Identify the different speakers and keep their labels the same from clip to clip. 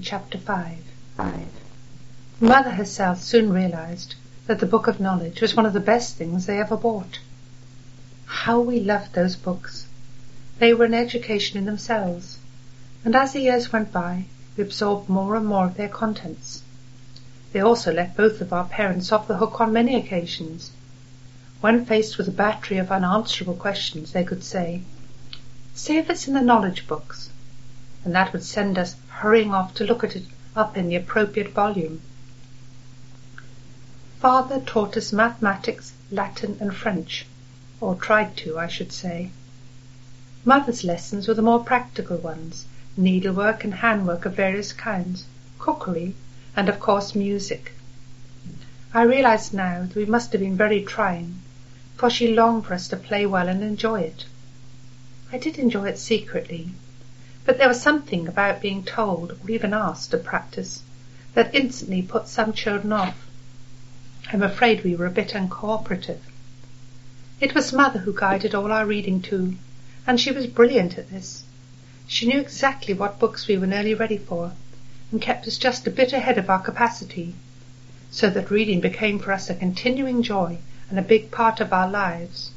Speaker 1: Chapter 5. Mother herself soon realized that the Book of Knowledge was one of the best things they ever bought. How we loved those books! They were an education in themselves, and as the years went by, we absorbed more and more of their contents. They also let both of our parents off the hook on many occasions. When faced with a battery of unanswerable questions, they could say if it's in the knowledge books, and that would send us hurrying off to look at it up in the appropriate volume. Father taught us mathematics, Latin, and French, or tried to, I should say. Mother's lessons were the more practical ones, needlework and handwork of various kinds, cookery, and of course music. I realize now that we must have been very trying, for she longed for us to play well and enjoy it. I did enjoy it secretly, but there was something about being told or even asked to practice that instantly put some children off. I'm afraid we were a bit uncooperative. It was Mother who guided all our reading too, and she was brilliant at this. She knew exactly what books we were nearly ready for, and kept us just a bit ahead of our capacity, so that reading became for us a continuing joy and a big part of our lives.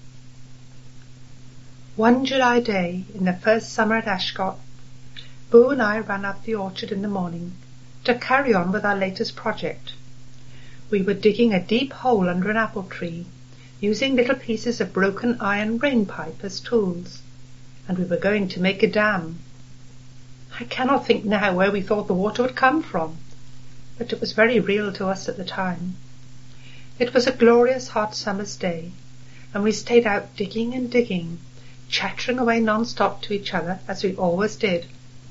Speaker 1: One July day, in the first summer at Ashcot, Boo and I ran up the orchard in the morning to carry on with our latest project. We were digging a deep hole under an apple tree, using little pieces of broken iron rain pipe as tools, and we were going to make a dam. I cannot think now where we thought the water would come from, but it was very real to us at the time. It was a glorious hot summer's day, and we stayed out digging and digging, chattering away non-stop to each other, as we always did.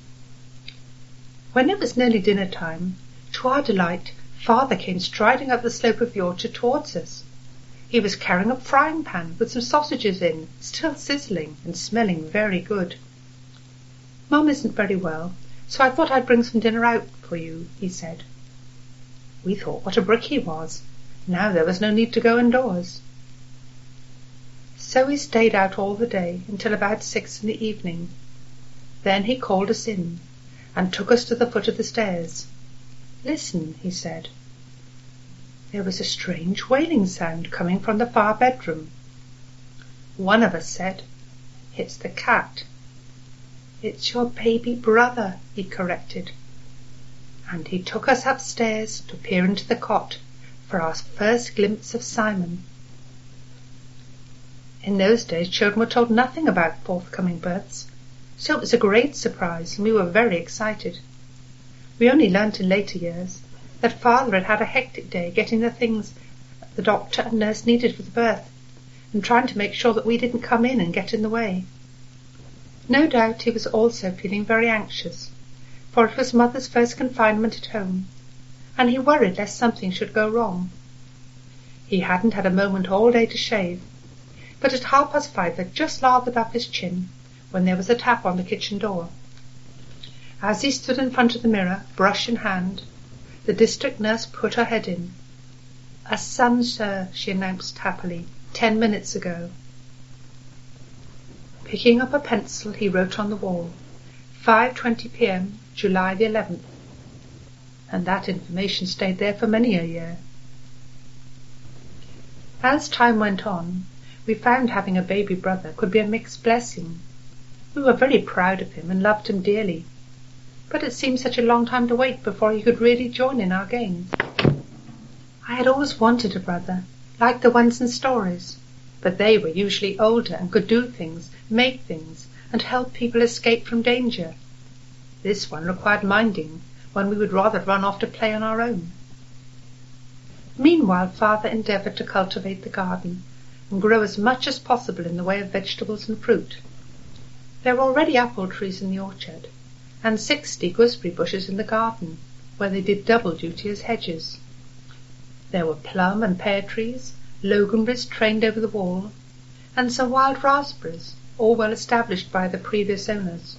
Speaker 1: When it was nearly dinner time, to our delight, Father came striding up the slope of the orchard towards us. He was carrying a frying pan with some sausages in, still sizzling and smelling very good. "Mum isn't very well, so I thought I'd bring some dinner out for you," he said. We thought what a brick he was. Now there was no need to go indoors. So we stayed out all the day until about 6 in the evening. Then he called us in and took us to the foot of the stairs. "Listen," he said. There was a strange wailing sound coming from the far bedroom. One of us said, "It's the cat." "It's your baby brother," he corrected. And he took us upstairs to peer into the cot for our first glimpse of Simon. In those days children were told nothing about forthcoming births, so it was a great surprise and we were very excited. We only learnt in later years that Father had had a hectic day getting the things the doctor and nurse needed for the birth, and trying to make sure that we didn't come in and get in the way. No doubt he was also feeling very anxious, for it was Mother's first confinement at home, and he worried lest something should go wrong. He hadn't had a moment all day to shave, but at 5:30 had just lathered up his chin when there was a tap on the kitchen door. As he stood in front of the mirror, brush in hand, the district nurse put her head in. "A son, sir," she announced happily, 10 minutes ago. Picking up a pencil, he wrote on the wall, 5:20 p.m., July the 11th. And that information stayed there for many a year. As time went on, we found having a baby brother could be a mixed blessing. We were very proud of him and loved him dearly, but it seemed such a long time to wait before he could really join in our games. I had always wanted a brother, like the ones in stories, but they were usually older and could do things, make things, and help people escape from danger. This one required minding, when we would rather run off to play on our own. Meanwhile, Father endeavoured to cultivate the garden and grow as much as possible in the way of vegetables and fruit. There were already apple trees in the orchard, and 60 gooseberry bushes in the garden, where they did double duty as hedges. There were plum and pear trees, loganberries trained over the wall, and some wild raspberries, all well established by the previous owners.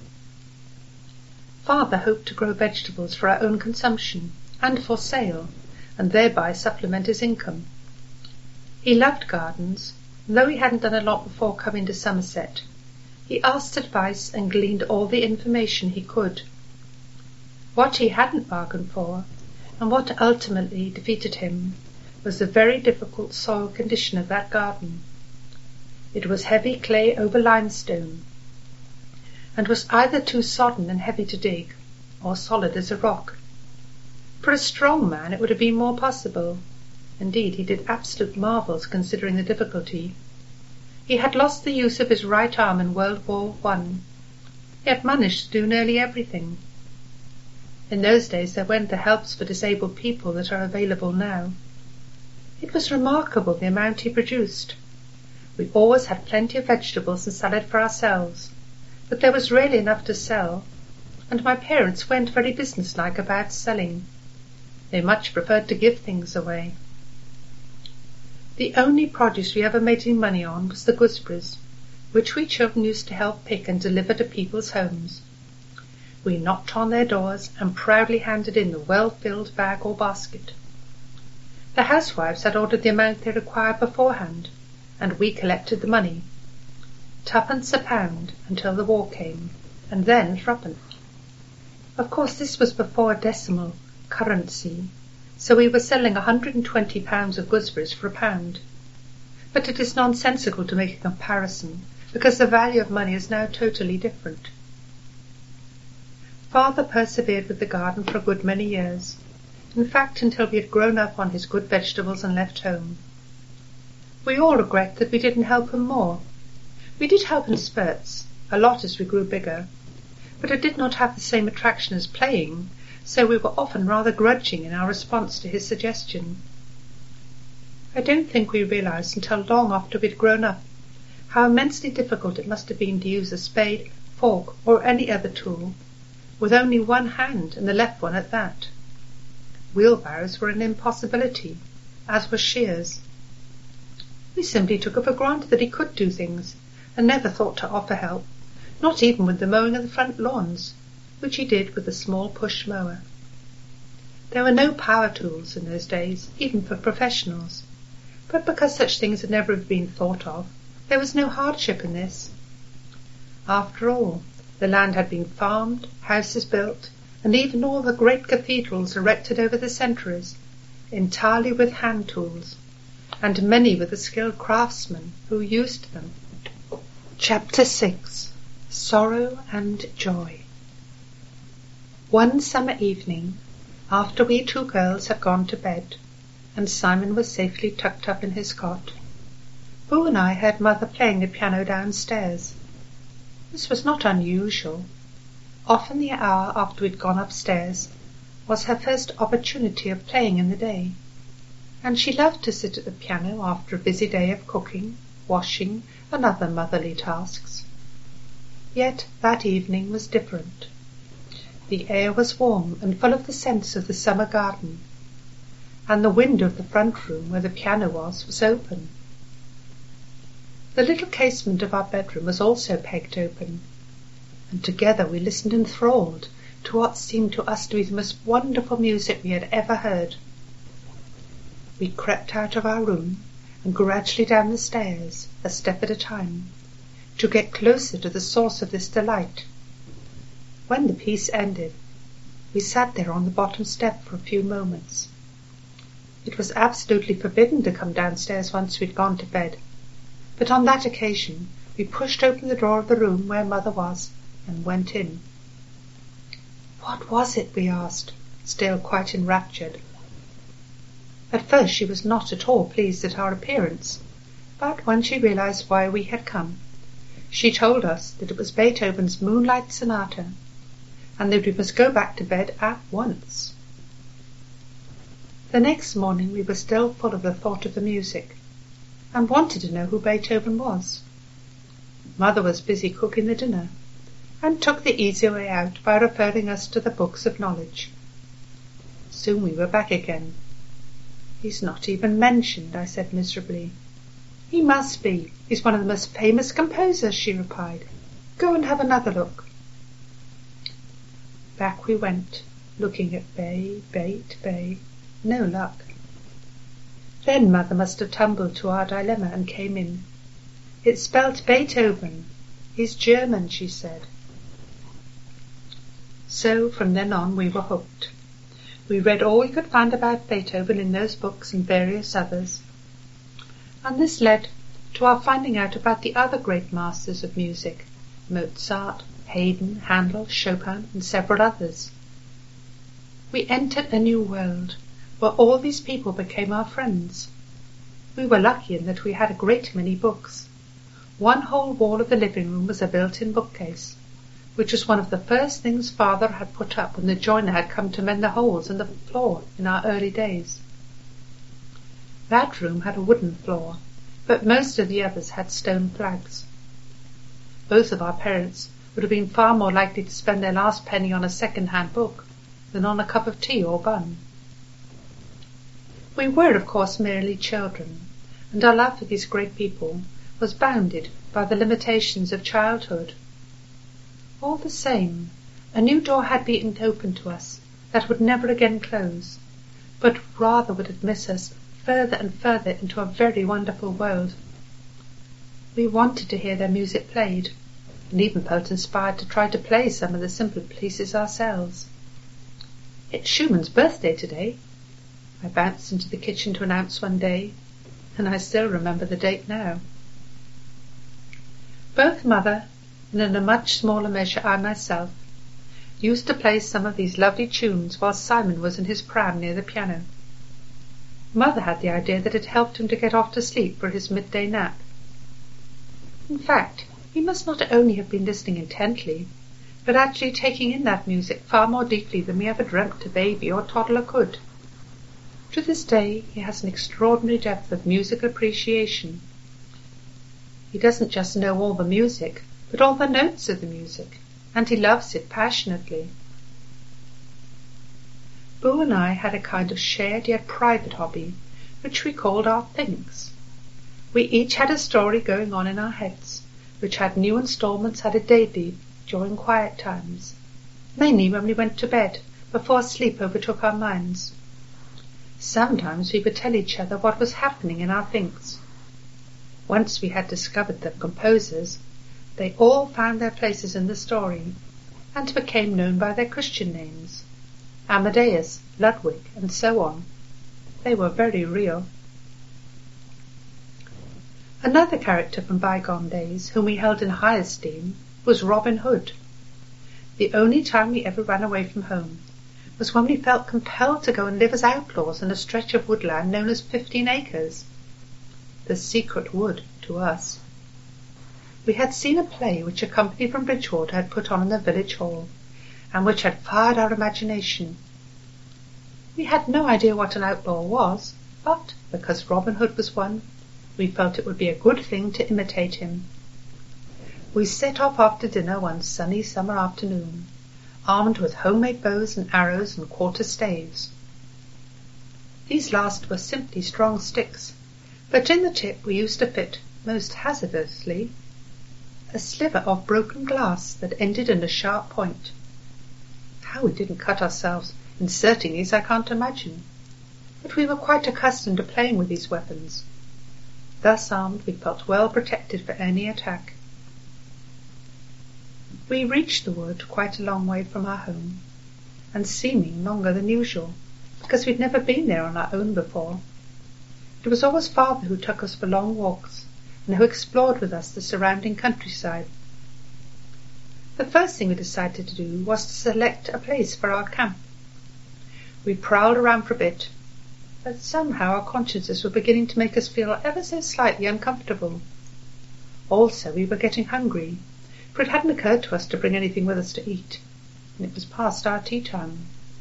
Speaker 1: Father hoped to grow vegetables for our own consumption and for sale, and thereby supplement his income. He loved gardens, and though he hadn't done a lot before coming to Somerset, he asked advice and gleaned all the information he could. What he hadn't bargained for, and what ultimately defeated him, was the very difficult soil condition of that garden. It was heavy clay over limestone, and was either too sodden and heavy to dig, or solid as a rock. For a strong man it would have been more possible. Indeed, he did absolute marvels considering the difficulty. He had lost the use of his right arm in World War I, yet managed to do nearly everything. In those days there weren't the helps for disabled people that are available now. It was remarkable the amount he produced. We always had plenty of vegetables and salad for ourselves, but there was rarely enough to sell, and my parents weren't very businesslike about selling. They much preferred to give things away. The only produce we ever made any money on was the gooseberries, which we children used to help pick and deliver to people's homes. We knocked on their doors and proudly handed in the well-filled bag or basket. The housewives had ordered the amount they required beforehand, and we collected the money. 2d. a pound until the war came, and then 3d. Of course this was before decimal currency, so we were selling 120 pounds of gooseberries for £1. But it is nonsensical to make a comparison, because the value of money is now totally different. Father persevered with the garden for a good many years, in fact until we had grown up on his good vegetables and left home. We all regret that we didn't help him more. We did help in spurts, a lot as we grew bigger, but it did not have the same attraction as playing, so we were often rather grudging in our response to his suggestion. I don't think we realized until long after we'd grown up how immensely difficult it must have been to use a spade, fork, or any other tool, with only one hand and the left one at that. Wheelbarrows were an impossibility, as were shears. We simply took it for granted that he could do things, and never thought to offer help, not even with the mowing of the front lawns, which he did with a small push mower. There were no power tools in those days, even for professionals, but because such things had never been thought of, there was no hardship in this. After all, the land had been farmed, houses built, and even all the great cathedrals erected over the centuries, entirely with hand tools, and many with the skilled craftsmen who used them. Chapter 6. Sorrow and Joy. One summer evening, after we 2 girls had gone to bed, and Simon was safely tucked up in his cot, Boo and I heard Mother playing the piano downstairs. This was not unusual. Often the hour after we'd gone upstairs was her first opportunity of playing in the day, and she loved to sit at the piano after a busy day of cooking, washing, and other motherly tasks. Yet that evening was different. The air was warm and full of the scents of the summer garden, and the window of the front room where the piano was open. The little casement of our bedroom was also pegged open, and together we listened enthralled to what seemed to us to be the most wonderful music we had ever heard. We crept out of our room and gradually down the stairs, a step at a time, to get closer to the source of this delight. When the piece ended, we sat there on the bottom step for a few moments. It was absolutely forbidden to come downstairs once we'd gone to bed, but on that occasion we pushed open the door of the room where Mother was and went in. What was it? We asked, still quite enraptured. At first she was not at all pleased at our appearance, but when she realized why we had come, she told us that it was Beethoven's Moonlight Sonata, and that we must go back to bed at once. The next morning we were still full of the thought of the music, and wanted to know who Beethoven was. Mother was busy cooking the dinner, and took the easy way out by referring us to the books of knowledge. Soon we were back again. "He's not even mentioned," I said miserably. "He must be. He's one of the most famous composers," she replied. "Go and have another look." Back we went, looking at Bay. No luck. Then Mother must have tumbled to our dilemma and came in. "It's spelt Beethoven. He's German," she said. So from then on we were hooked. We read all we could find about Beethoven in those books and various others, and this led to our finding out about the other great masters of music, Mozart, Haydn, Handel, Chopin, and several others. We entered a new world, where all these people became our friends. We were lucky in that we had a great many books. One whole wall of the living room was a built-in bookcase, which was one of the first things Father had put up when the joiner had come to mend the holes in the floor in our early days. That room had a wooden floor, but most of the others had stone flags. Both of our parents would have been far more likely to spend their last penny on a second-hand book than on a cup of tea or bun. We were, of course, merely children, and our love for these great people was bounded by the limitations of childhood. All the same, a new door had been opened to us that would never again close, but rather would admit us further and further into a very wonderful world. We wanted to hear their music played, and even felt inspired to try to play some of the simpler pieces ourselves. "It's Schumann's birthday today," I bounced into the kitchen to announce one day, and I still remember the date now. Both Mother, and in a much smaller measure I myself, used to play some of these lovely tunes while Simon was in his pram near the piano. Mother had the idea that it helped him to get off to sleep for his midday nap. In fact, he must not only have been listening intently, but actually taking in that music far more deeply than we ever dreamt a baby or toddler could. To this day he has an extraordinary depth of musical appreciation. He doesn't just know all the music, but all the notes of the music, and he loves it passionately. Boo and I had a kind of shared yet private hobby, which we called our Thinks. We each had a story going on in our heads, which had new instalments added daily during quiet times, mainly when we went to bed, before sleep overtook our minds. Sometimes we would tell each other what was happening in our Thinks. Once we had discovered the composers, they all found their places in the story, and became known by their Christian names, Amadeus, Ludwig, and so on. They were very real. Another character from bygone days, whom we held in high esteem, was Robin Hood. The only time we ever ran away from home was when we felt compelled to go and live as outlaws in a stretch of woodland known as 15 acres. The secret wood to us. We had seen a play which a company from Bridgewater had put on in the village hall, and which had fired our imagination. We had no idea what an outlaw was, but because Robin Hood was one, we felt it would be a good thing to imitate him. We set off after dinner one sunny summer afternoon, armed with homemade bows and arrows and quarter staves. These last were simply strong sticks, but in the tip we used to fit, most hazardously, a sliver of broken glass that ended in a sharp point. How we didn't cut ourselves inserting these I can't imagine, but we were quite accustomed to playing with these weapons. Thus armed, we felt well protected for any attack. We reached the wood quite a long way from our home, and seeming longer than usual, because we'd never been there on our own before. It was always Father who took us for long walks, and who explored with us the surrounding countryside. The first thing we decided to do was to select a place for our camp. We prowled around for a bit, but somehow our consciences were beginning to make us feel ever so slightly uncomfortable. Also, we were getting hungry, for it hadn't occurred to us to bring anything with us to eat, and it was past our tea time.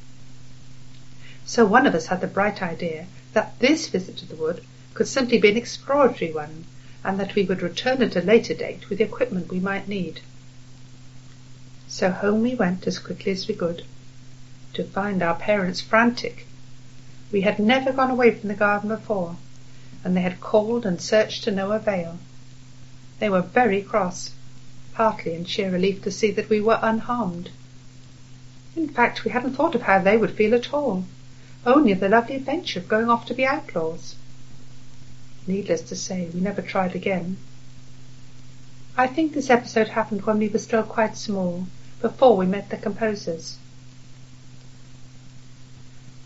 Speaker 1: So one of us had the bright idea that this visit to the wood could simply be an exploratory one, and that we would return at a later date with the equipment we might need. So home we went as quickly as we could, to find our parents frantic. We had never gone away from the garden before, and they had called and searched to no avail. They were very cross, partly in sheer relief to see that we were unharmed. In fact, we hadn't thought of how they would feel at all, only of the lovely adventure of going off to be outlaws. Needless to say, we never tried again. I think this episode happened when we were still quite small, before we met the composers.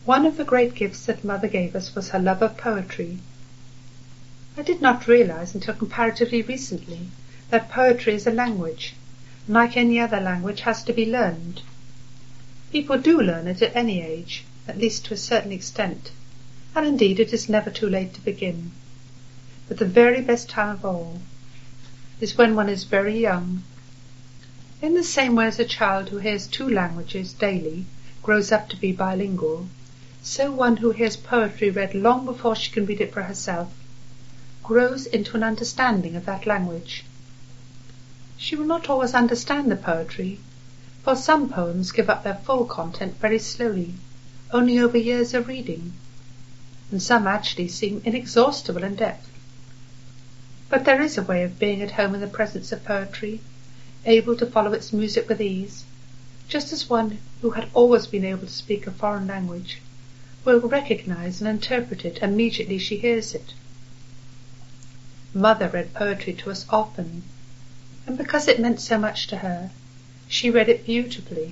Speaker 1: One of the great gifts that Mother gave us was her love of poetry. I did not realize until comparatively recently that poetry is a language, and like any other language has to be learned. People do learn it at any age, at least to a certain extent, and indeed it is never too late to begin. But the very best time of all is when one is very young. In the same way as a child who hears 2 languages daily grows up to be bilingual, so one who hears poetry read long before she can read it for herself grows into an understanding of that language. She will not always understand the poetry, for some poems give up their full content very slowly, only over years of reading, and some actually seem inexhaustible in depth. But there is a way of being at home in the presence of poetry, able to follow its music with ease, just as one who had always been able to speak a foreign language will recognize and interpret it immediately she hears it. Mother read poetry to us often, and because it meant so much to her, she read it beautifully.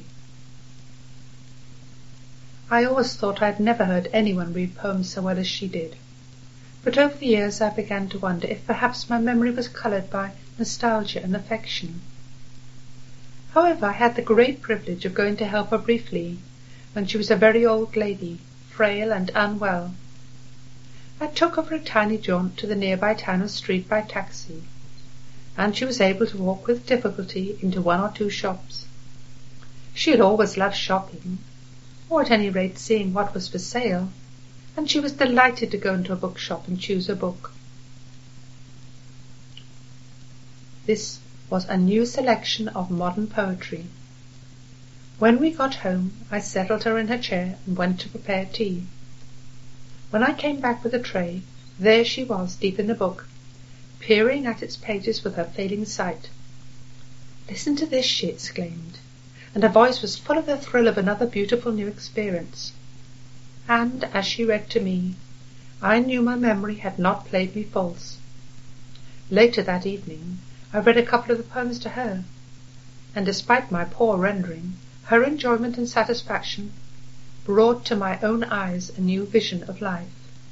Speaker 1: I always thought I had never heard anyone read poems so well as she did, but over the years I began to wonder if perhaps my memory was coloured by nostalgia and affection. However, I had the great privilege of going to help her briefly when she was a very old lady, frail and unwell. I took her for a tiny jaunt to the nearby town of Street by taxi, and she was able to walk with difficulty into 1 or 2 shops. She had always loved shopping, or at any rate seeing what was for sale, and she was delighted to go into a bookshop and choose a book. This was a new selection of modern poetry. When we got home, I settled her in her chair and went to prepare tea. When I came back with a tray, there she was deep in the book, peering at its pages with her failing sight. "Listen to this," she exclaimed, and her voice was full of the thrill of another beautiful new experience. And as she read to me, I knew my memory had not played me false. Later that evening, I read a couple of the poems to her, and despite my poor rendering, her enjoyment and satisfaction brought to my own eyes a new vision of life.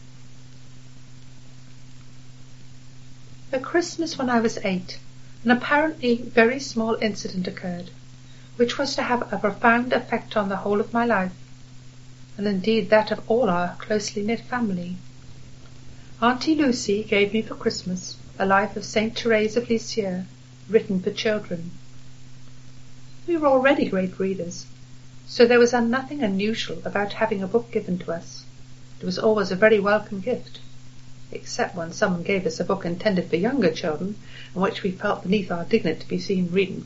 Speaker 1: At Christmas when I was 8, an apparently very small incident occurred, which was to have a profound effect on the whole of my life, and indeed that of all our closely knit family. Auntie Lucy gave me for Christmas a life of Saint Therese of Lisieux, written for children. We were already great readers, so there was nothing unusual about having a book given to us. It was always a very welcome gift, except when someone gave us a book intended for younger children, and which we felt beneath our dignity to be seen reading.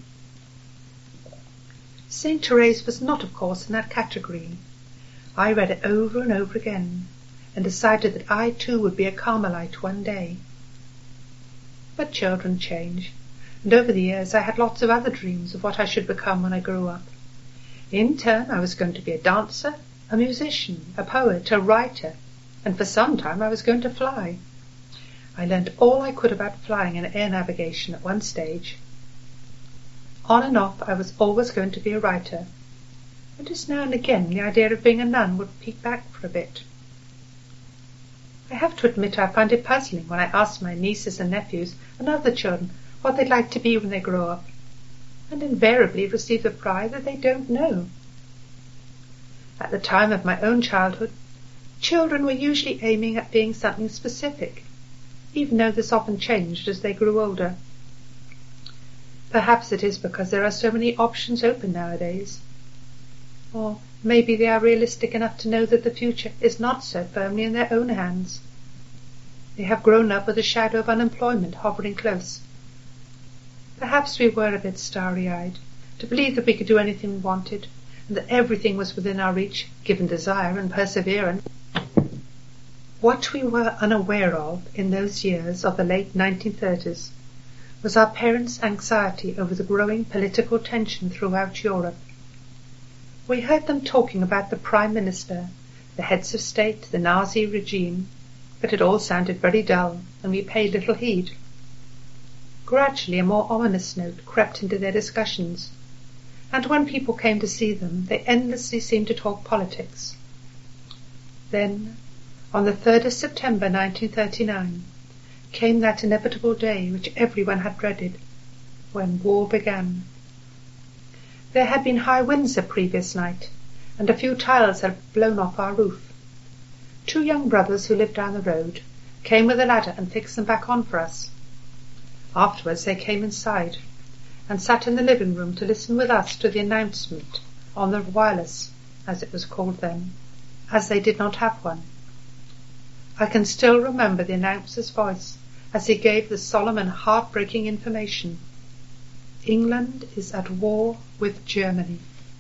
Speaker 1: Saint Therese was not, of course, in that category. I read it over and over again, and decided that I too would be a Carmelite one day. But children change, and over the years I had lots of other dreams of what I should become when I grew up. In turn, I was going to be a dancer, a musician, a poet, a writer, and for some time I was going to fly. I learned all I could about flying and air navigation at one stage. On and off I was always going to be a writer, and just now and again the idea of being a nun would peek back for a bit. I have to admit I find it puzzling when I ask my nieces and nephews and other children what they'd like to be when they grow up, and invariably receive the reply that they don't know. At the time of my own childhood, children were usually aiming at being something specific, even though this often changed as they grew older. Perhaps it is because there are so many options open nowadays. Or maybe they are realistic enough to know that the future is not so firmly in their own hands. They have grown up with the shadow of unemployment hovering close. Perhaps we were a bit starry-eyed, to believe that we could do anything we wanted, and that everything was within our reach, given desire and perseverance. What we were unaware of in those years of the late 1930s was our parents' anxiety over the growing political tension throughout Europe. We heard them talking about the Prime Minister, the heads of state, the Nazi regime, but it all sounded very dull, and we paid little heed. Gradually a more ominous note crept into their discussions, and when people came to see them, they endlessly seemed to talk politics. Then, on the 3rd of September 1939, came that inevitable day which everyone had dreaded, when war began. There had been high winds the previous night, and a few tiles had blown off our roof. 2 young brothers who lived down the road came with a ladder and fixed them back on for us. Afterwards they came inside and sat in the living room to listen with us to the announcement on the wireless, as it was called then, as they did not have one. I can still remember the announcer's voice as he gave the solemn and heartbreaking information: England is at war with Germany.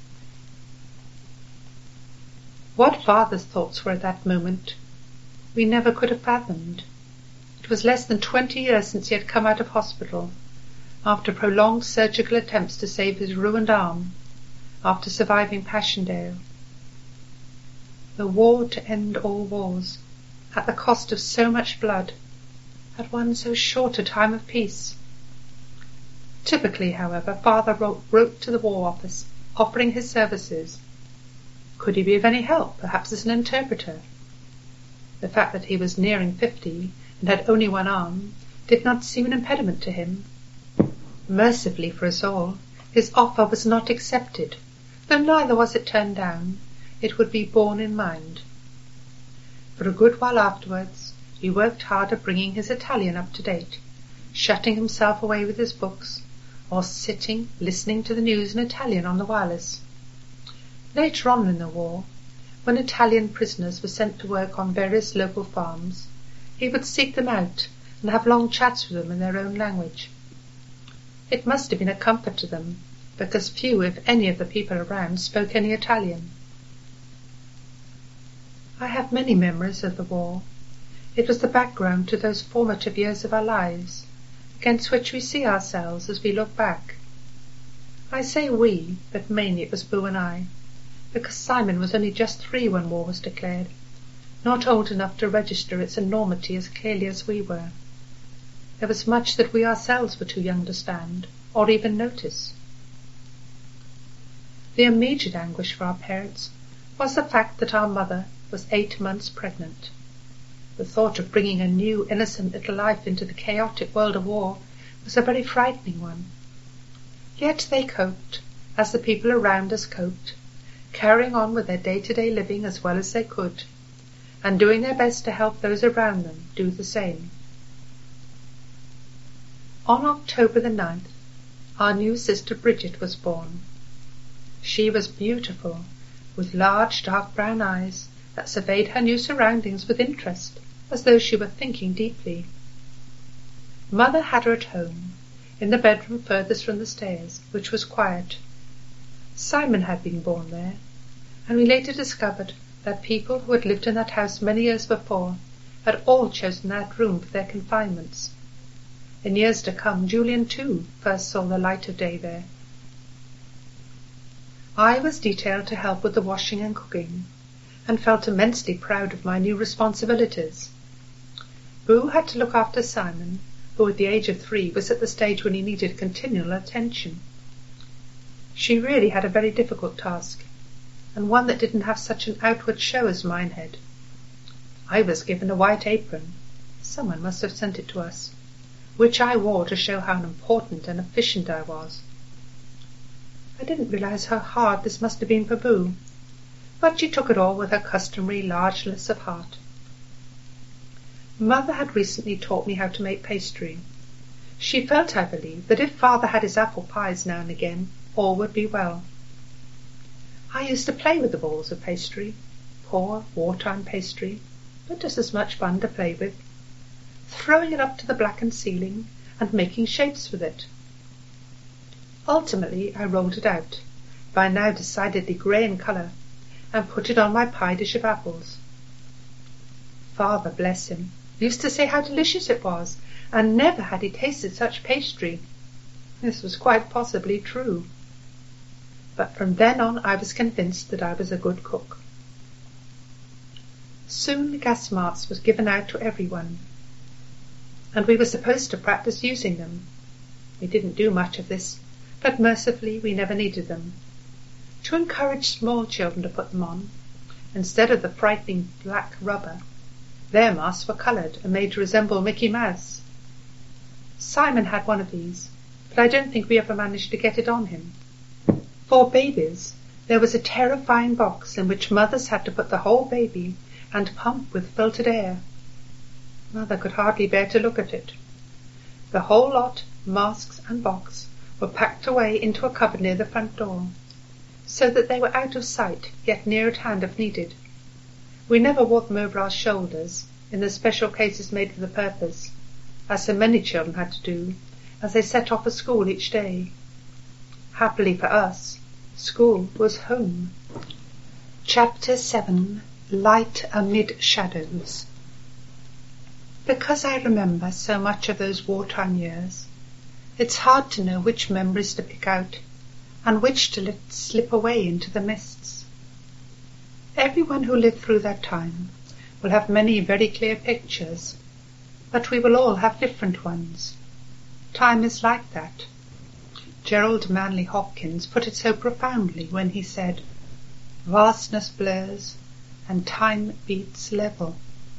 Speaker 1: What Father's thoughts were at that moment, we never could have fathomed. It was less than 20 years since he had come out of hospital, after prolonged surgical attempts to save his ruined arm, after surviving Passchendaele. The war to end all wars, at the cost of so much blood, at one so short a time of peace. Typically, however, Father wrote to the War Office, offering his services. Could he be of any help, perhaps as an interpreter? The fact that he was nearing 50 and had only one arm did not seem an impediment to him. Mercifully for us all, his offer was not accepted, though neither was it turned down. It would be borne in mind. For a good while afterwards, he worked hard at bringing his Italian up to date, shutting himself away with his books, or sitting listening to the news in Italian on the wireless. Later on in the war, when Italian prisoners were sent to work on various local farms, he would seek them out and have long chats with them in their own language. It must have been a comfort to them, because few, if any, of the people around spoke any Italian. I have many memories of the war. It was the background to those formative years of our lives, against which we see ourselves as we look back. I say we, but mainly it was Boo and I, because Simon was only just 3 when war was declared, not old enough to register its enormity as clearly as we were. There was much that we ourselves were too young to stand, or even notice. The immediate anguish for our parents was the fact that our mother was 8 months pregnant. The thought of bringing a new, innocent little life into the chaotic world of war was a very frightening one. Yet they coped, as the people around us coped, carrying on with their day-to-day living as well as they could, and doing their best to help those around them do the same. On October the 9th, our new sister Bridget was born. She was beautiful, with large dark brown eyes that surveyed her new surroundings with interest, as though she were thinking deeply. Mother had her at home, in the bedroom furthest from the stairs, which was quiet. Simon had been born there, and we later discovered that people who had lived in that house many years before had all chosen that room for their confinements. In years to come, Julian too first saw the light of day there. I was detailed to help with the washing and cooking, and felt immensely proud of my new responsibilities. Boo had to look after Simon, who at the age of 3 was at the stage when he needed continual attention. She really had a very difficult task, and one that didn't have such an outward show as mine had. I was given a white apron, someone must have sent it to us, which I wore to show how important and efficient I was. I didn't realize how hard this must have been for Boo, but she took it all with her customary largeness of heart. Mother had recently taught me how to make pastry. She felt, I believe, that if Father had his apple pies now and again, all would be well. I used to play with the balls of pastry, poor wartime pastry, but just as much fun to play with, throwing it up to the blackened ceiling and making shapes with it. Ultimately I rolled it out, by now decidedly grey in colour, and put it on my pie dish of apples. Father, bless him, used to say how delicious it was, and never had he tasted such pastry. This was quite possibly true. But from then on I was convinced that I was a good cook. Soon the gas masks was given out to everyone, and we were supposed to practice using them. We didn't do much of this, but mercifully we never needed them. To encourage small children to put them on, instead of the frightening black rubber. Their masks were coloured and made to resemble Mickey Mouse. Simon had one of these, but I don't think we ever managed to get it on him. For babies, there was a terrifying box in which mothers had to put the whole baby and pump with filtered air. Mother could hardly bear to look at it. The whole lot, masks and box, were packed away into a cupboard near the front door, so that they were out of sight, yet near at hand if needed. We never wore them over our shoulders, in the special cases made for the purpose, as so many children had to do, as they set off for school each day. Happily for us, school was home. Chapter 7. Light Amid Shadows. Because I remember so much of those wartime years, it's hard to know which memories to pick out and which to let slip away into the mists. Everyone who lived through that time will have many very clear pictures, but we will all have different ones. Time is like that. Gerald Manley Hopkins put it so profoundly when he said, "Vastness blurs and time beats level."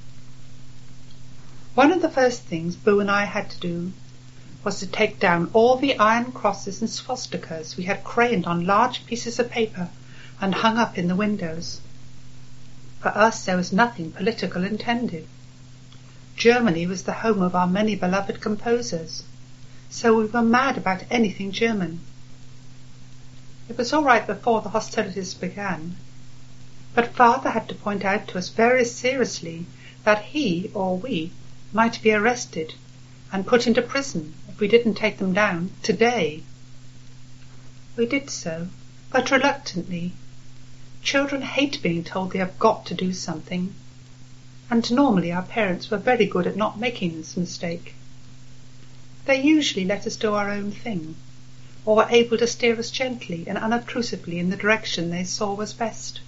Speaker 1: One of the first things Boo and I had to do was to take down all the iron crosses and swastikas we had crayoned on large pieces of paper and hung up in the windows. For us there was nothing political intended. Germany was the home of our many beloved composers, so we were mad about anything German. It was all right before the hostilities began, but Father had to point out to us very seriously that he or we might be arrested and put into prison if we didn't take them down today. We did so, but reluctantly. Children hate being told they have got to do something, and normally our parents were very good at not making this mistake. They usually let us do our own thing, or were able to steer us gently and unobtrusively in the direction they saw was best.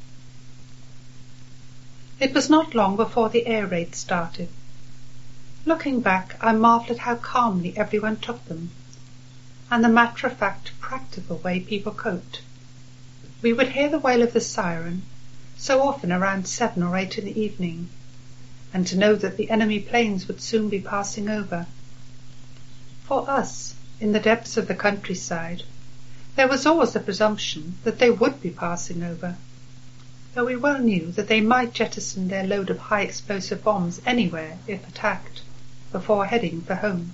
Speaker 1: It was not long before the air raids started. Looking back, I marvelled at how calmly everyone took them, and the matter-of-fact, practical way people coped. We would hear the wail of the siren, so often around 7 or 8 in the evening, and to know that the enemy planes would soon be passing over. For us, in the depths of the countryside, there was always the presumption that they would be passing over, though we well knew that they might jettison their load of high-explosive bombs anywhere if attacked, before heading for home.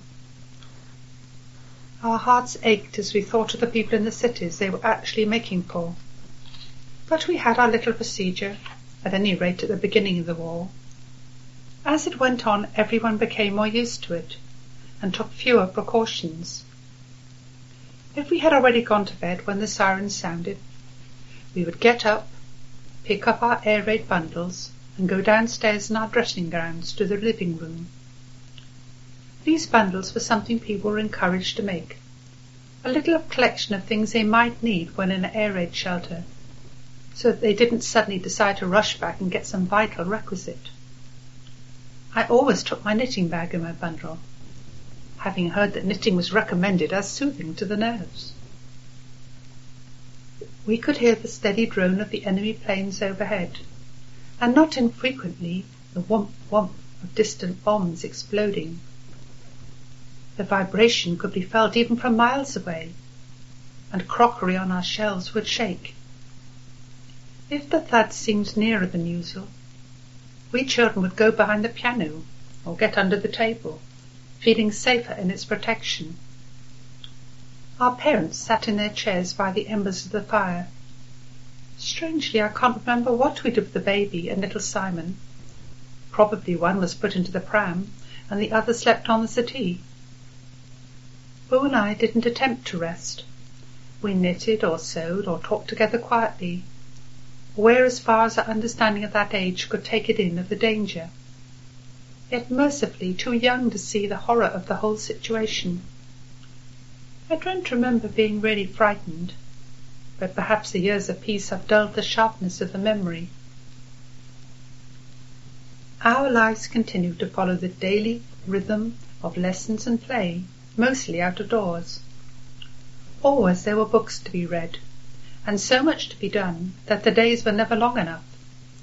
Speaker 1: Our hearts ached as we thought of the people in the cities they were actually making for. But we had our little procedure, at any rate at the beginning of the war. As it went on, everyone became more used to it, and took fewer precautions. If we had already gone to bed when the sirens sounded, we would get up, pick up our air raid bundles, and go downstairs in our dressing gowns to the living room. These bundles were something people were encouraged to make, a little collection of things they might need when in an air raid shelter, so that they didn't suddenly decide to rush back and get some vital requisite. I always took my knitting bag in my bundle, having heard that knitting was recommended as soothing to the nerves. We could hear the steady drone of the enemy planes overhead, and not infrequently the whomp-whomp of distant bombs exploding. The vibration could be felt even from miles away, and crockery on our shelves would shake. If the thud seemed nearer than usual, we children would go behind the piano or get under the table, feeling safer in its protection. Our parents sat in their chairs by the embers of the fire. Strangely, I can't remember what we did with the baby and little Simon. Probably one was put into the pram and the other slept on the settee. Boo and I didn't attempt to rest. We knitted or sewed or talked together quietly, or as far as our understanding at that age could take it in of the danger, yet mercifully too young to see the horror of the whole situation. I don't remember being really frightened, but perhaps the years of peace have dulled the sharpness of the memory. Our lives continued to follow the daily rhythm of lessons and play, mostly out of doors. Always there were books to be read, and so much to be done that the days were never long enough,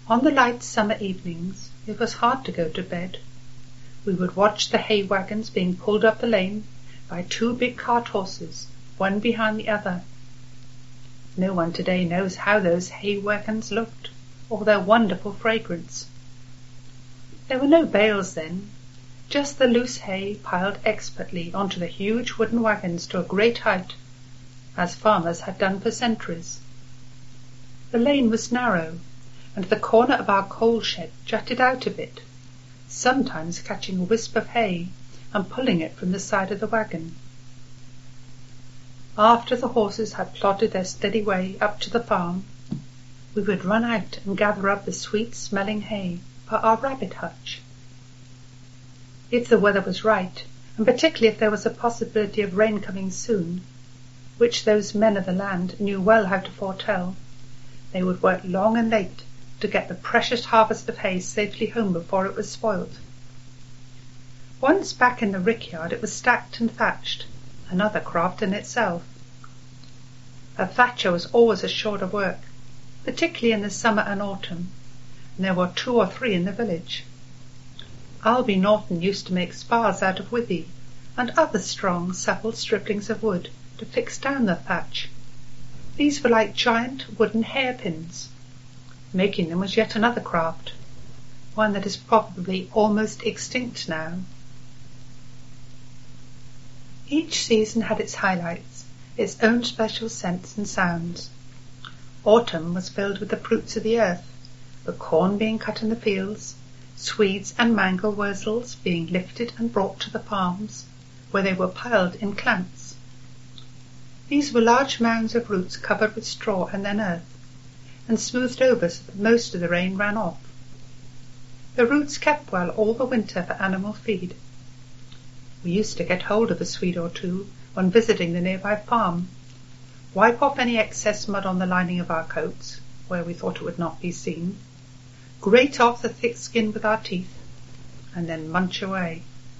Speaker 1: On the light summer evenings it was hard to go to bed. We would watch the hay wagons being pulled up the lane by two big cart horses, one behind the other. No one today knows how those hay wagons looked, or their wonderful fragrance. There were no bales then, just the loose hay piled expertly onto the huge wooden wagons to a great height, as farmers had done for centuries. The lane was narrow, and the corner of our coal shed jutted out a bit, sometimes catching a wisp of hay and pulling it from the side of the wagon. After the horses had plodded their steady way up to the farm, we would run out and gather up the sweet-smelling hay for our rabbit hutch. If the weather was right, and particularly if there was a possibility of rain coming soon, which those men of the land knew well how to foretell, they would work long and late to get the precious harvest of hay safely home before it was spoilt. Once back in the rickyard it was stacked and thatched, another craft in itself. A thatcher was always a short of work, particularly in the summer and autumn, and there were 2 or 3 in the village. Alby Norton used to make spars out of withy and other strong, supple striplings of wood to fix down the thatch. These were like giant wooden hairpins. Making them was yet another craft, one that is probably almost extinct now. Each season had its highlights, its own special scents and sounds. Autumn was filled with the fruits of the earth, the corn being cut in the fields, swedes and mangel wurzels being lifted and brought to the farms, where they were piled in clamps. These were large mounds of roots covered with straw and then earth, and smoothed over so that most of the rain ran off. The roots kept well all the winter for animal feed. We used to get hold of a swede or two when visiting the nearby farm, wipe off any excess mud on the lining of our coats, where we thought it would not be seen, grate off the thick skin with our teeth, and then munch away.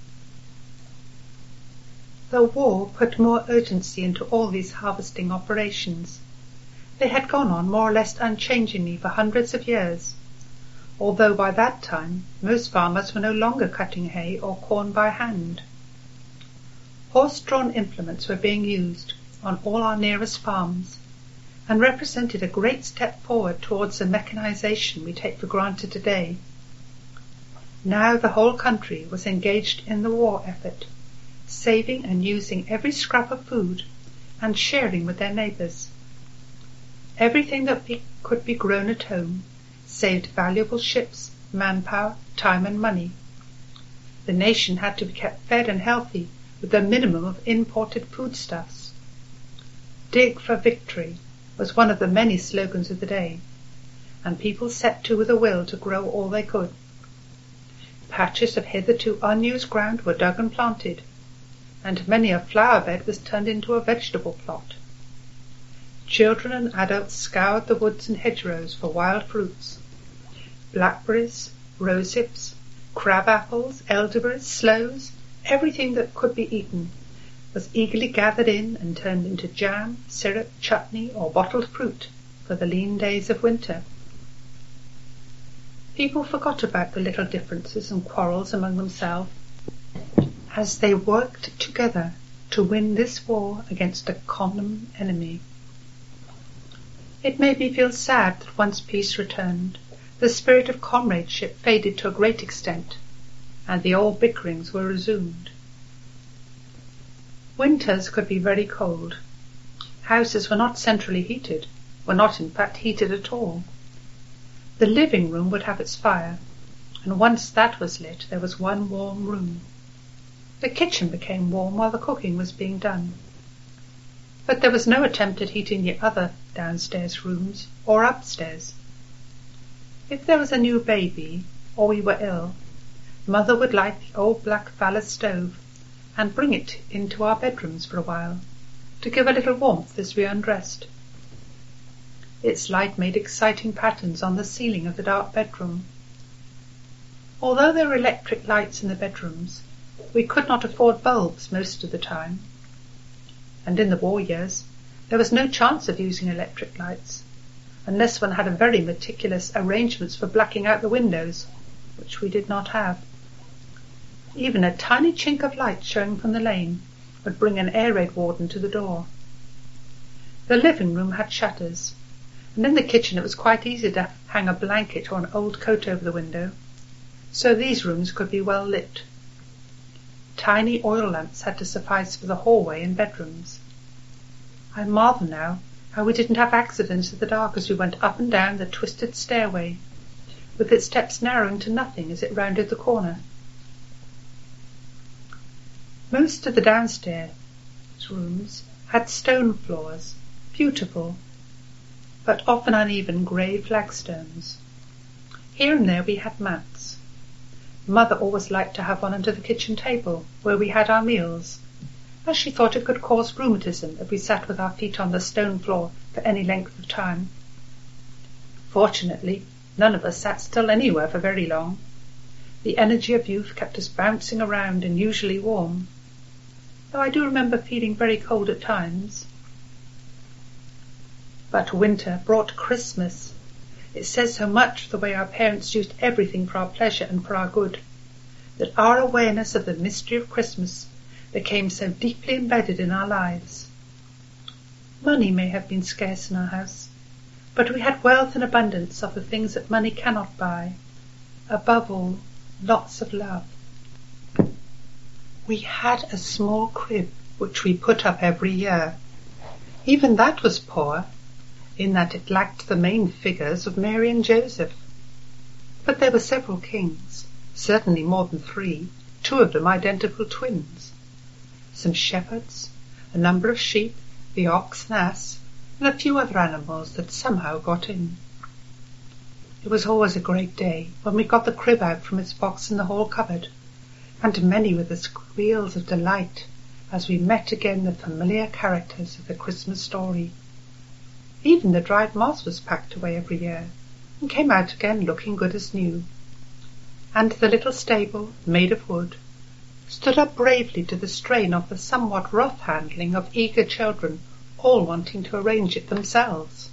Speaker 1: The war put more urgency into all these harvesting operations. They had gone on more or less unchangingly for hundreds of years, although by that time most farmers were no longer cutting hay or corn by hand. Horse-drawn implements were being used on all our nearest farms, and represented a great step forward towards the mechanization we take for granted today. Now the whole country was engaged in the war effort, saving and using every scrap of food and sharing with their neighbours. Everything that could be grown at home saved valuable ships, manpower, time and money. The nation had to be kept fed and healthy with the minimum of imported foodstuffs. Dig for victory was one of the many slogans of the day, and people set to with a will to grow all they could. Patches of hitherto unused ground were dug and planted, and many a flower bed was turned into a vegetable plot. Children and adults scoured the woods and hedgerows for wild fruits. Blackberries, rosehips, crab-apples, elderberries, sloes, everything that could be eaten was eagerly gathered in and turned into jam, syrup, chutney, or bottled fruit for the lean days of winter. People forgot about the little differences and quarrels among themselves as they worked together to win this war against a common enemy. It made me feel sad that once peace returned, the spirit of comradeship faded to a great extent, and the old bickerings were resumed. Winters could be very cold. Houses were not centrally heated, were not in fact heated at all. The living room would have its fire, and once that was lit there was one warm room. The kitchen became warm while the cooking was being done. But there was no attempt at heating the other downstairs rooms or upstairs. If there was a new baby, or we were ill, Mother would light the old black Vallis stove and bring it into our bedrooms for a while, to give a little warmth as we undressed. Its light made exciting patterns on the ceiling of the dark bedroom. Although there were electric lights in the bedrooms, we could not afford bulbs most of the time, and in the war years there was no chance of using electric lights, unless one had a very meticulous arrangements for blacking out the windows, which we did not have. Even a tiny chink of light showing from the lane would bring an air raid warden to the door. The living room had shutters, and in the kitchen it was quite easy to hang a blanket or an old coat over the window, so these rooms could be well lit. Tiny oil lamps had to suffice for the hallway and bedrooms. I marvel now how we didn't have accidents in the dark as we went up and down the twisted stairway, with its steps narrowing to nothing as it rounded the corner. Most of the downstairs rooms had stone floors, beautiful, but often uneven grey flagstones. Here and there we had mats. Mother always liked to have one under the kitchen table, where we had our meals, as she thought it could cause rheumatism if we sat with our feet on the stone floor for any length of time. Fortunately, none of us sat still anywhere for very long. The energy of youth kept us bouncing around and usually warm, though I do remember feeling very cold at times. But winter brought Christmas. It says so much of the way our parents used everything for our pleasure and for our good, that our awareness of the mystery of Christmas became so deeply embedded in our lives. Money may have been scarce in our house, but we had wealth and abundance of the things that money cannot buy. Above all, lots of love. We had a small crib which we put up every year. Even that was poor, in that it lacked the main figures of Mary and Joseph. But there were several kings, certainly more than 3, 2 of them identical twins, some shepherds, a number of sheep, the ox and ass, and a few other animals that somehow got in. It was always a great day when we got the crib out from its box in the hall cupboard, and many were the squeals of delight as we met again the familiar characters of the Christmas story. Even the dried moss was packed away every year, and came out again looking good as new. And the little stable, made of wood, stood up bravely to the strain of the somewhat rough handling of eager children, all wanting to arrange it themselves.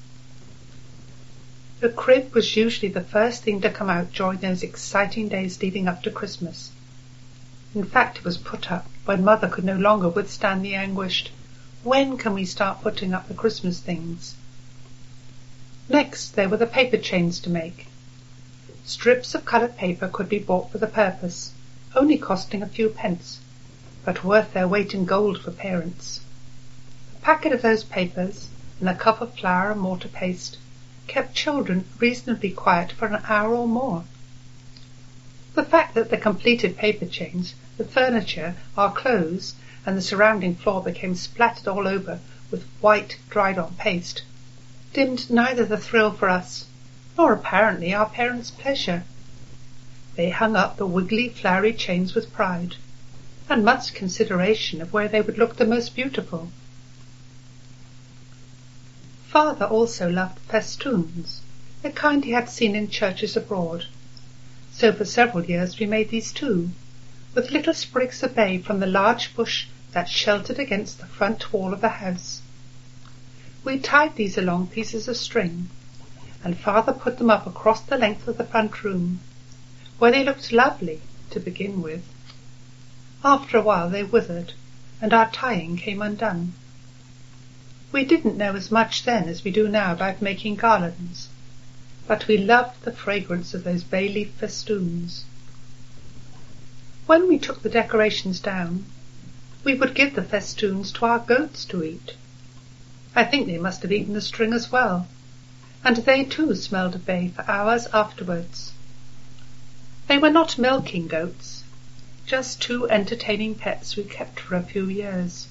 Speaker 1: The crib was usually the first thing to come out during those exciting days leading up to Christmas. In fact, it was put up when Mother could no longer withstand the anguished, "When can we start putting up the Christmas things?" Next, there were the paper chains to make. Strips of coloured paper could be bought for the purpose, only costing a few pence, but worth their weight in gold for parents. A packet of those papers and a cup of flour and mortar paste kept children reasonably quiet for an hour or more. The fact that the completed paper chains, the furniture, our clothes, and the surrounding floor became splattered all over with white dried-on paste dimmed neither the thrill for us nor apparently our parents' pleasure. They hung up the wiggly, flowery chains with pride, and much consideration of where they would look the most beautiful. Father also loved festoons, the kind he had seen in churches abroad, so for several years we made these too, with little sprigs of bay from the large bush that sheltered against the front wall of the house. We tied these along pieces of string, and Father put them up across the length of the front room, where they looked lovely to begin with. After a while they withered, and our tying came undone. We didn't know as much then as we do now about making garlands, but we loved the fragrance of those bay leaf festoons. When we took the decorations down, we would give the festoons to our goats to eat. I think they must have eaten the string as well, and they too smelled of bay for hours afterwards. They were not milking goats, just 2 entertaining pets we kept for a few years.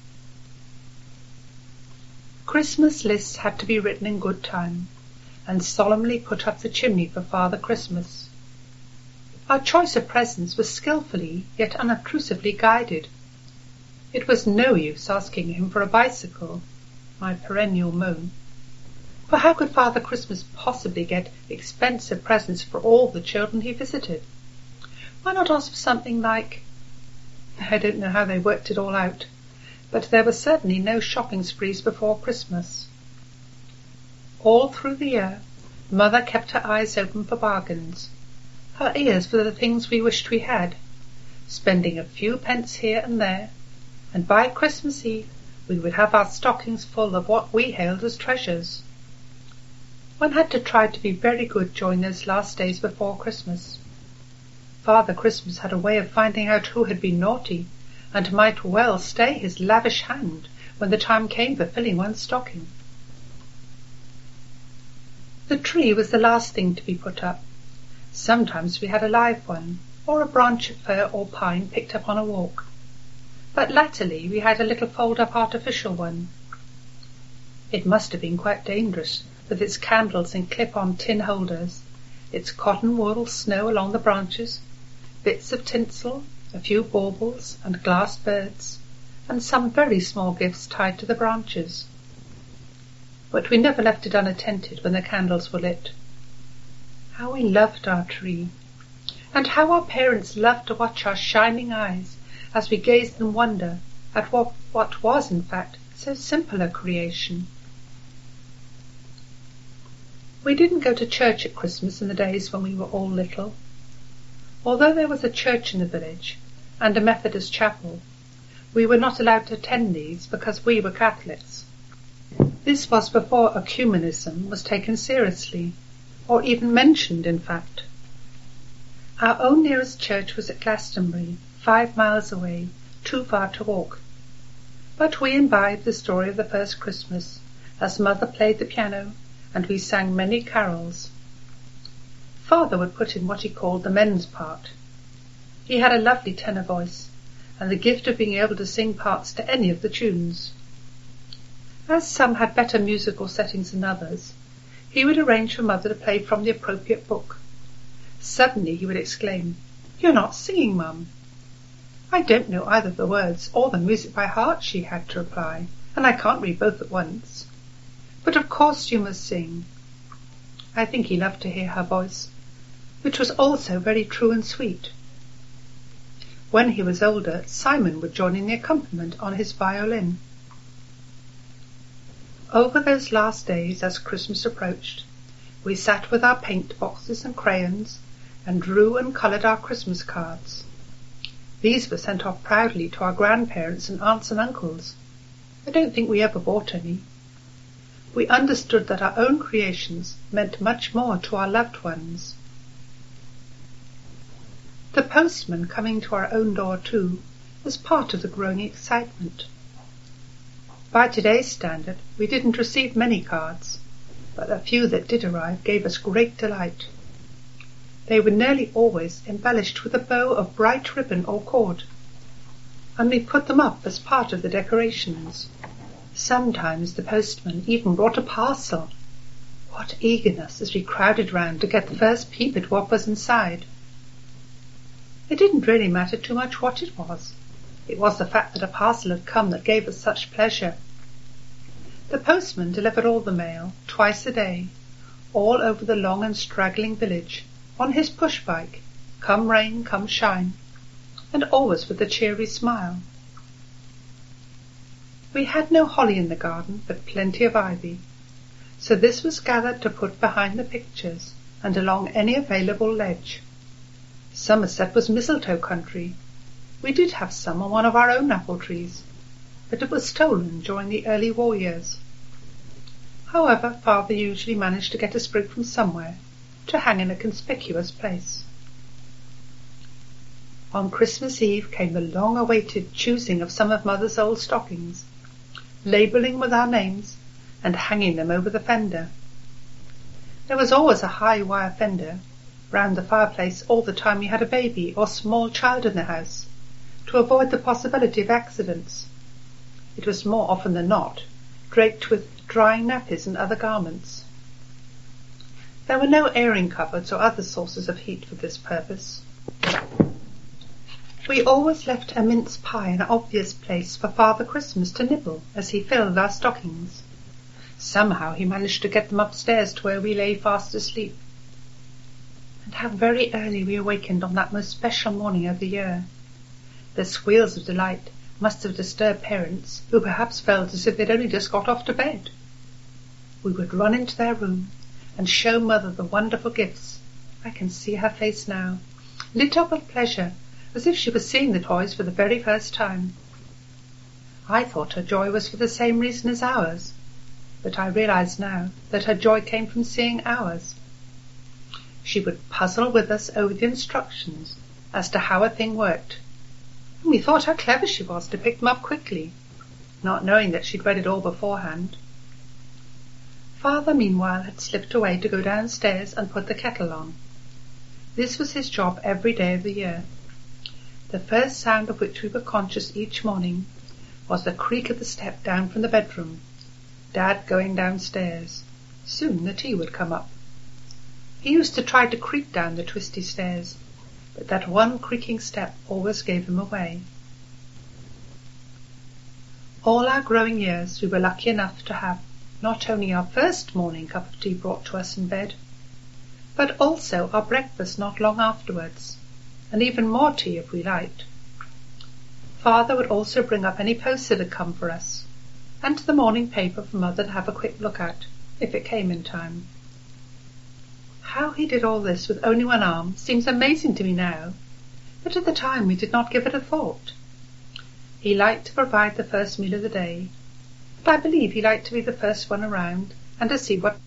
Speaker 1: Christmas lists had to be written in good time, and solemnly put up the chimney for Father Christmas. Our choice of presents was skilfully yet unobtrusively guided. It was no use asking him for a bicycle, my perennial moan, for how could Father Christmas possibly get expensive presents for all the children he visited? Why not ask for something like... I don't know how they worked it all out, but there were certainly no shopping sprees before Christmas. All through the year, Mother kept her eyes open for bargains, her ears for the things we wished we had, spending a few pence here and there, and by Christmas Eve we would have our stockings full of what we hailed as treasures. One had to try to be very good during those last days before Christmas. Father Christmas had a way of finding out who had been naughty, and might well stay his lavish hand when the time came for filling one's stocking. The tree was the last thing to be put up. Sometimes we had a live one, or a branch of fir or pine picked up on a walk. But latterly we had a little fold-up artificial one. It must have been quite dangerous, with its candles in clip-on tin holders, its cotton wool snow along the branches, bits of tinsel, a few baubles and glass birds, and some very small gifts tied to the branches. But we never left it unattended when the candles were lit. How we loved our tree, and how our parents loved to watch our shining eyes as we gazed in wonder at what was, in fact, so simple a creation. We didn't go to church at Christmas in the days when we were all little. Although there was a church in the village and a Methodist chapel, we were not allowed to attend these because we were Catholics. This was before ecumenism was taken seriously, or even mentioned, in fact. Our own nearest church was at Glastonbury, 5 miles away, too far to walk. But we imbibed the story of the first Christmas, as Mother played the piano, and we sang many carols. Father would put in what he called the men's part. He had a lovely tenor voice, and the gift of being able to sing parts to any of the tunes. As some had better musical settings than others, he would arrange for Mother to play from the appropriate book. Suddenly he would exclaim, "You're not singing, Mum." "I don't know either the words or the music by heart," she had to reply, "and I can't read both at once." "But of course you must sing." I think he loved to hear her voice, which was also very true and sweet. When he was older, Simon would join in the accompaniment on his violin. Over those last days, as Christmas approached, we sat with our paint boxes and crayons and drew and coloured our Christmas cards. These were sent off proudly to our grandparents and aunts and uncles. I don't think we ever bought any. We understood that our own creations meant much more to our loved ones. The postman coming to our own door, too, was part of the growing excitement. By today's standard, we didn't receive many cards, but the few that did arrive gave us great delight. They were nearly always embellished with a bow of bright ribbon or cord, and we put them up as part of the decorations. Sometimes the postman even brought a parcel. What eagerness as we crowded round to get the first peep at what was inside. It didn't really matter too much what it was. It was the fact that a parcel had come that gave us such pleasure. The postman delivered all the mail, twice a day, all over the long and straggling village, on his push-bike, come rain, come shine, and always with a cheery smile. We had no holly in the garden, but plenty of ivy, so this was gathered to put behind the pictures and along any available ledge. Somerset was mistletoe country. We did have some on one of our own apple trees, but it was stolen during the early war years. However, Father usually managed to get a sprig from somewhere to hang in a conspicuous place. On Christmas Eve came the long-awaited choosing of some of Mother's old stockings, labelling with our names, and hanging them over the fender. There was always a high wire fender round the fireplace all the time we had a baby or small child in the house, to avoid the possibility of accidents. It was more often than not draped with drying nappies and other garments. There were no airing cupboards or other sources of heat for this purpose. We always left a mince pie an obvious place for Father Christmas to nibble as he filled our stockings. Somehow he managed to get them upstairs to where we lay fast asleep. And how very early we awakened on that most special morning of the year. The squeals of delight must have disturbed parents who perhaps felt as if they'd only just got off to bed. We would run into their room and show Mother the wonderful gifts. I can see her face now, lit up with pleasure, as if she was seeing the toys for the very first time. I thought her joy was for the same reason as ours, but I realize now that her joy came from seeing ours. She would puzzle with us over the instructions as to how a thing worked, and we thought how clever she was to pick them up quickly, not knowing that she'd read it all beforehand. Father, meanwhile, had slipped away to go downstairs and put the kettle on. This was his job every day of the year. The first sound of which we were conscious each morning was the creak of the step down from the bedroom, Dad going downstairs. Soon the tea would come up. He used to try to creep down the twisty stairs, but that one creaking step always gave him away. All our growing years we were lucky enough to have not only our first morning cup of tea brought to us in bed, but also our breakfast not long afterwards, and even more tea if we liked. Father would also bring up any post that had come for us, and the morning paper for Mother to have a quick look at, if it came in time. How he did all this with only one arm seems amazing to me now, but at the time we did not give it a thought. He liked to provide the first meal of the day, but I believe he liked to be the first one around and to see what.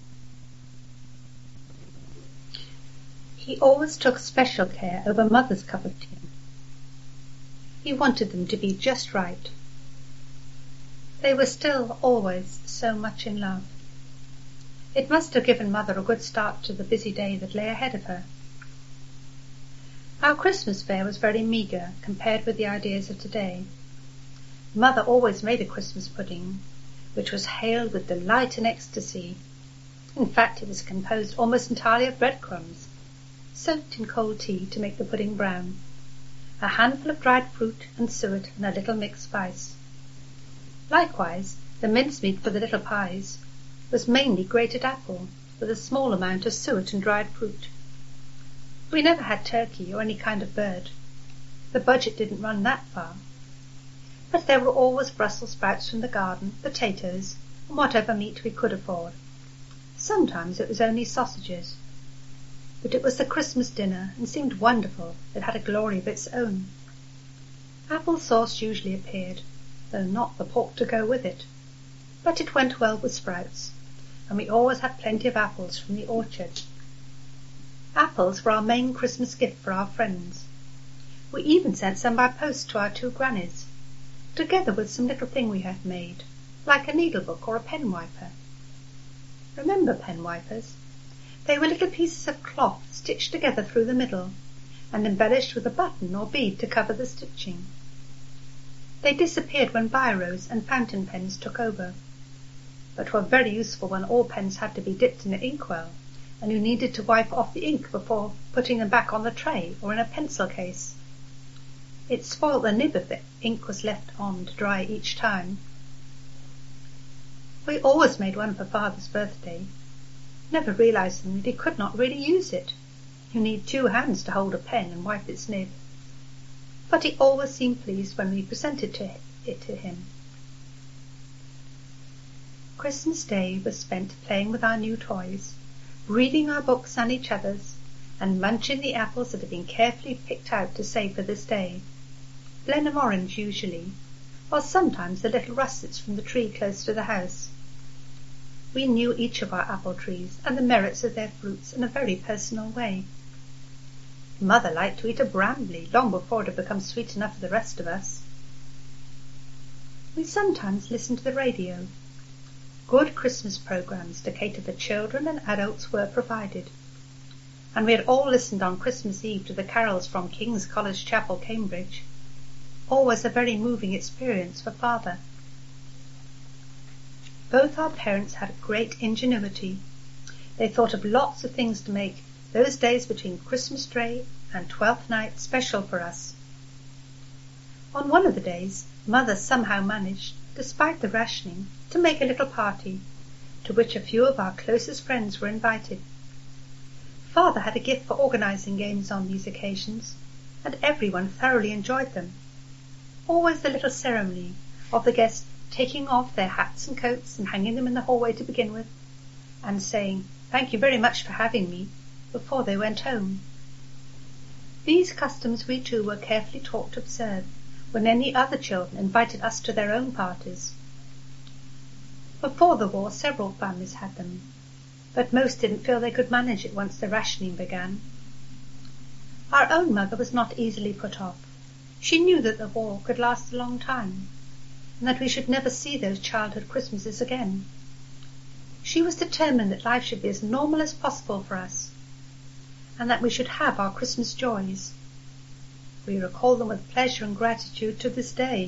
Speaker 1: He always took special care over Mother's cup of tea. He wanted them to be just right. They were still always so much in love. It must have given Mother a good start to the busy day that lay ahead of her. Our Christmas fare was very meagre compared with the ideas of today. Mother always made a Christmas pudding, which was hailed with delight and ecstasy. In fact, it was composed almost entirely of breadcrumbs, soaked in cold tea to make the pudding brown, a handful of dried fruit and suet, and a little mixed spice. Likewise, the mincemeat for the little pies was mainly grated apple, with a small amount of suet and dried fruit. We never had turkey or any kind of bird. The budget didn't run that far. But there were always Brussels sprouts from the garden, potatoes, and whatever meat we could afford. Sometimes it was only sausages. But it was the Christmas dinner, and seemed wonderful. It had a glory of its own. Apple sauce usually appeared, though not the pork to go with it. But it went well with sprouts, and we always had plenty of apples from the orchard. Apples were our main Christmas gift for our friends. We even sent some by post to our two grannies, together with some little thing we had made, like a needlebook or a pen wiper. Remember pen wipers? They were little pieces of cloth stitched together through the middle, and embellished with a button or bead to cover the stitching. They disappeared when biros and fountain pens took over, but were very useful when all pens had to be dipped in the inkwell, and you needed to wipe off the ink before putting them back on the tray or in a pencil case. It spoiled the nib if the ink was left on to dry each time. We always made one for Father's birthday, never realizing that he could not really use it. You need 2 hands to hold a pen and wipe its nib. But he always seemed pleased when we presented it to him. Christmas Day was spent playing with our new toys, reading our books and each other's, and munching the apples that had been carefully picked out to save for this day. Blenheim orange usually, or sometimes the little russets from the tree close to the house. We knew each of our apple trees and the merits of their fruits in a very personal way. Mother liked to eat a brambly long before it had become sweet enough for the rest of us. We sometimes listened to the radio. Good Christmas programs to cater for children and adults were provided, and we had all listened on Christmas Eve to the carols from King's College Chapel, Cambridge. Always a very moving experience for Father. Both our parents had great ingenuity. They thought of lots of things to make those days between Christmas Day and Twelfth Night special for us. On one of the days, Mother somehow managed, despite the rationing, to make a little party, to which a few of our closest friends were invited. Father had a gift for organizing games on these occasions, and everyone thoroughly enjoyed them. Always the little ceremony of the guests taking off their hats and coats and hanging them in the hallway to begin with, and saying, "Thank you very much for having me," before they went home. These customs we too were carefully taught to observe when any other children invited us to their own parties. Before the war several families had them, but most didn't feel they could manage it once the rationing began. Our own mother was not easily put off. She knew that the war could last a long time, and that we should never see those childhood Christmases again. She was determined that life should be as normal as possible for us, and that we should have our Christmas joys. We recall them with pleasure and gratitude to this day.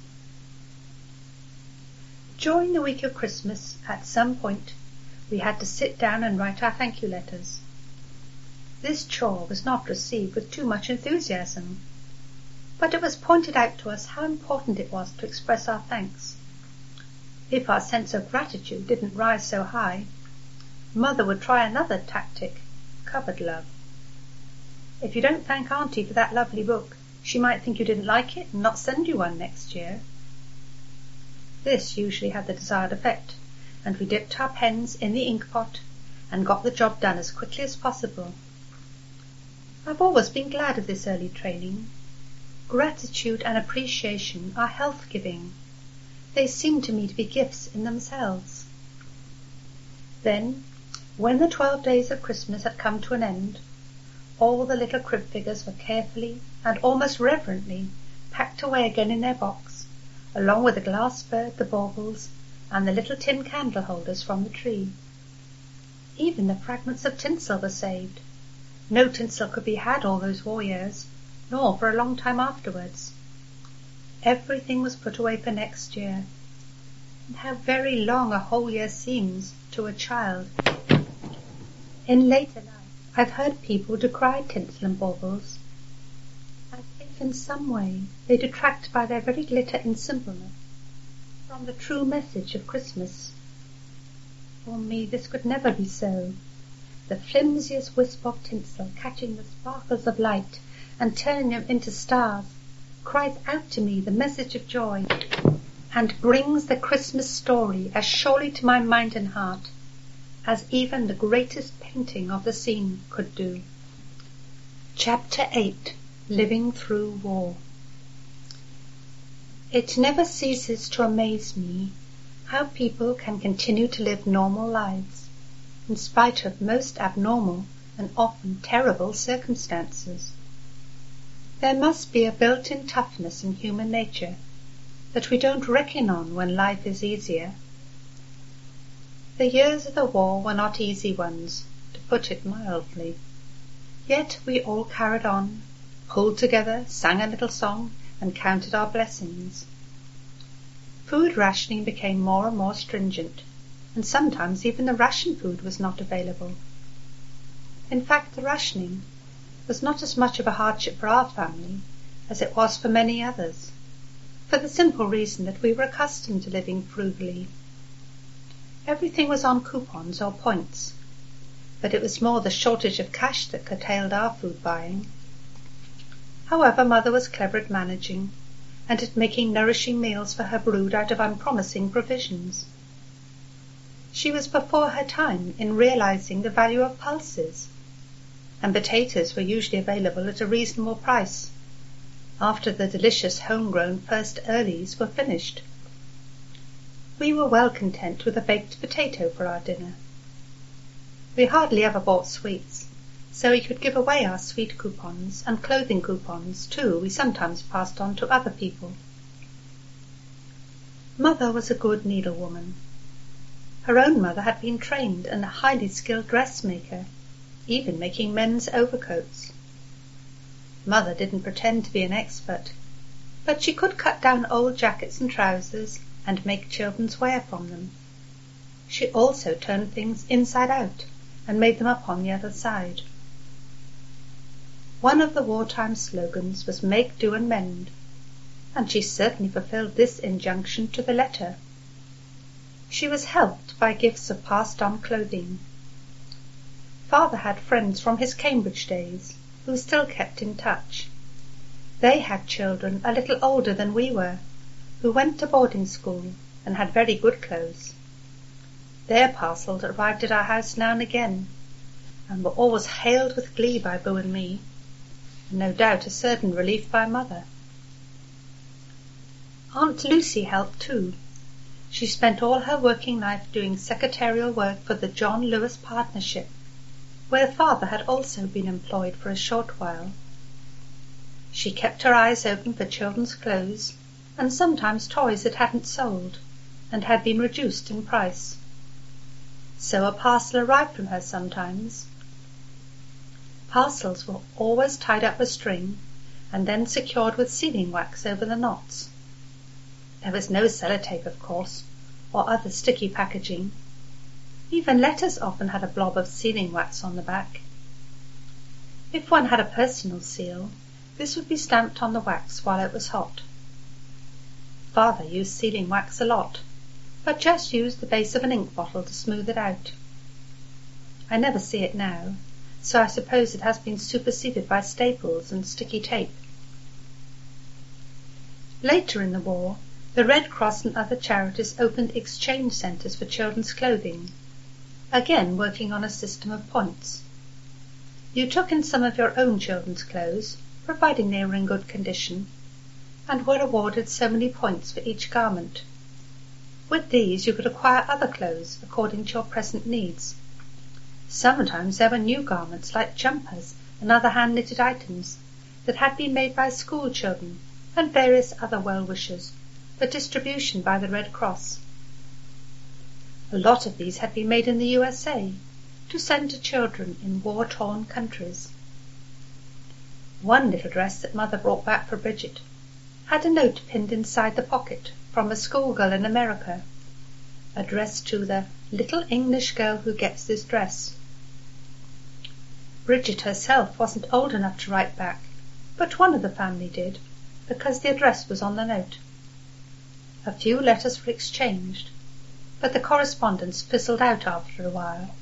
Speaker 1: During the week of Christmas, at some point, we had to sit down and write our thank you letters. This chore was not received with too much enthusiasm, but it was pointed out to us how important it was to express our thanks. If our sense of gratitude didn't rise so high, Mother would try another tactic, cupboard love. If you don't thank Auntie for that lovely book, she might think you didn't like it and not send you one next year. This usually had the desired effect, and we dipped our pens in the ink pot and got the job done as quickly as possible. I've always been glad of this early training. Gratitude and appreciation are health-giving. They seem to me to be gifts in themselves. Then, when the 12 days of Christmas had come to an end, all the little crib figures were carefully and almost reverently packed away again in their box, along with the glass bird, the baubles, and the little tin candle holders from the tree. Even the fragments of tinsel were saved. No tinsel could be had all those war years, nor for a long time afterwards. Everything was put away for next year. And how very long a whole year seems to a child. In later life, I've heard people decry tinsel and baubles, as if in some way they detract by their very glitter and simpleness from the true message of Christmas. For me, this could never be so. The flimsiest wisp of tinsel, catching the sparkles of light and turning them into stars, cries out to me the message of joy, and brings the Christmas story as surely to my mind and heart as even the greatest painting of the scene could do. Chapter 8. Living Through War. It never ceases to amaze me how people can continue to live normal lives in spite of most abnormal and often terrible circumstances. There must be a built-in toughness in human nature that we don't reckon on when life is easier. The years of the war were not easy ones, to put it mildly. Yet we all carried on, pulled together, sang a little song, and counted our blessings. Food rationing became more and more stringent, and sometimes even the ration food was not available. In fact, the rationing was not as much of a hardship for our family as it was for many others, for the simple reason that we were accustomed to living frugally. Everything was on coupons or points, but it was more the shortage of cash that curtailed our food buying. However, Mother was clever at managing, and at making nourishing meals for her brood out of unpromising provisions. She was before her time in realizing the value of pulses, and potatoes were usually available at a reasonable price, after the delicious home-grown first earlies were finished. We were well content with a baked potato for our dinner. We hardly ever bought sweets, so we could give away our sweet coupons, and clothing coupons, too, we sometimes passed on to other people. Mother was a good needlewoman. Her own mother had been trained and a highly skilled dressmaker, even making men's overcoats. Mother didn't pretend to be an expert, but she could cut down old jackets and trousers and make children's wear from them. She also turned things inside out and made them up on the other side. One of the wartime slogans was "Make do and mend," and she certainly fulfilled this injunction to the letter. She was helped by gifts of passed-on clothing. Father had friends from his Cambridge days who still kept in touch. They had children a little older than we were, who went to boarding school and had very good clothes. Their parcels arrived at our house now and again, and were always hailed with glee by Boo and me, and no doubt a certain relief by Mother. Aunt Lucy helped too. She spent all her working life doing secretarial work for the John Lewis Partnership, where Father had also been employed for a short while. She kept her eyes open for children's clothes, and sometimes toys that hadn't sold, and had been reduced in price. So a parcel arrived from her sometimes. Parcels were always tied up with string, and then secured with sealing wax over the knots. There was no sellotape, of course, or other sticky packaging. Even letters often had a blob of sealing wax on the back. If one had a personal seal, this would be stamped on the wax while it was hot. Father used sealing wax a lot, but just used the base of an ink bottle to smooth it out. I never see it now, so I suppose it has been superseded by staples and sticky tape. Later in the war, the Red Cross and other charities opened exchange centres for children's clothing, again working on a system of points. You took in some of your own children's clothes, providing they were in good condition, and were awarded so many points for each garment. With these you could acquire other clothes according to your present needs. Sometimes there were new garments like jumpers and other hand-knitted items that had been made by school children and various other well-wishers for distribution by the Red Cross. A lot of these had been made in the USA to send to children in war-torn countries. One little dress that Mother brought back for Bridget had a note pinned inside the pocket from a schoolgirl in America, addressed to the little English girl who gets this dress. Bridget herself wasn't old enough to write back, but one of the family did, because the address was on the note. A few letters were exchanged, but the correspondence fizzled out after a while.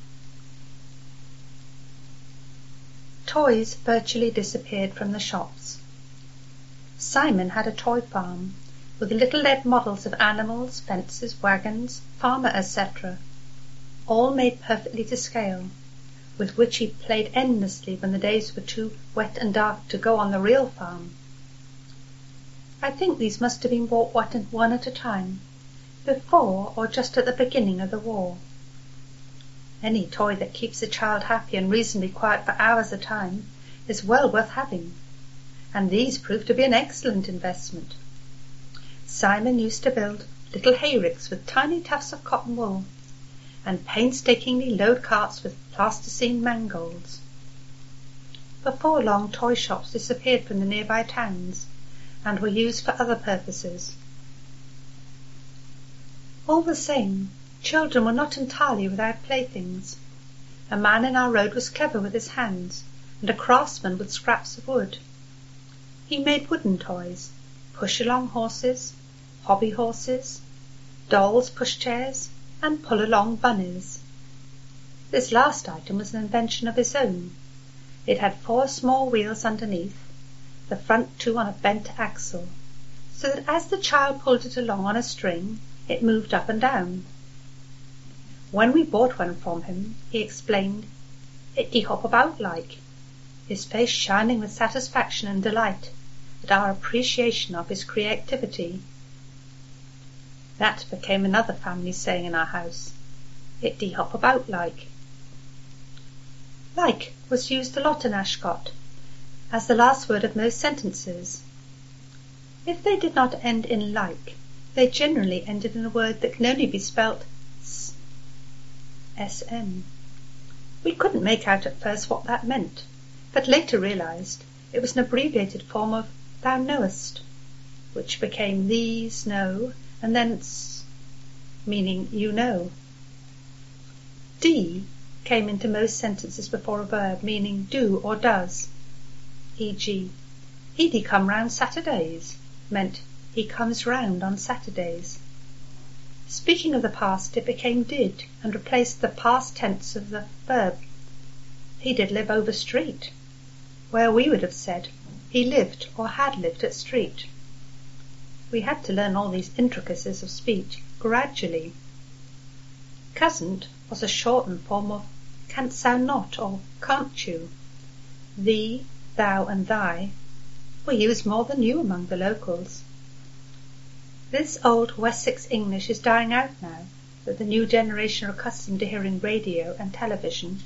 Speaker 1: Toys virtually disappeared from the shops. Simon had a toy farm, with little lead models of animals, fences, wagons, farmer, etc., all made perfectly to scale, with which he played endlessly when the days were too wet and dark to go on the real farm. I think these must have been bought one at a time, before or just at the beginning of the war. Any toy that keeps a child happy and reasonably quiet for hours at a time is well worth having, and these proved to be an excellent investment. Simon used to build little hayricks with tiny tufts of cotton wool, and painstakingly load carts with plasticine mangolds. Before long, toy shops disappeared from the nearby towns and were used for other purposes. All the same, children were not entirely without playthings. A man in our road was clever with his hands, and a craftsman with scraps of wood. He made wooden toys, push-along horses, hobby horses, dolls' pushchairs, and pull-along bunnies. This last item was an invention of his own. It had 4 small wheels underneath, the front 2 on a bent axle, so that as the child pulled it along on a string, it moved up and down. When we bought one from him, he explained, "It hop about like," his face shining with satisfaction and delight at our appreciation of his creativity. That became another family saying in our house, "It hop about like." Like was used a lot in Ascot, as the last word of most sentences. If they did not end in like, they generally ended in a word that can only be spelt S-M. We couldn't make out at first what that meant, but later realized it was an abbreviated form of "thou knowest," which became "these know," and then "s," meaning "you know." D came into most sentences before a verb meaning "do" or "does." E.g., "He'd come round Saturdays" meant "he comes round on Saturdays." Speaking of the past, it became did and replaced the past tense of the verb. "He did live over street," where we would have said he lived or had lived at street. We had to learn all these intricacies of speech gradually. Cousin't was a shortened form of canst thou not or can't you. Thee, thou, and thy were used more than you among the locals. This old Wessex English is dying out now that the new generation are accustomed to hearing radio and television.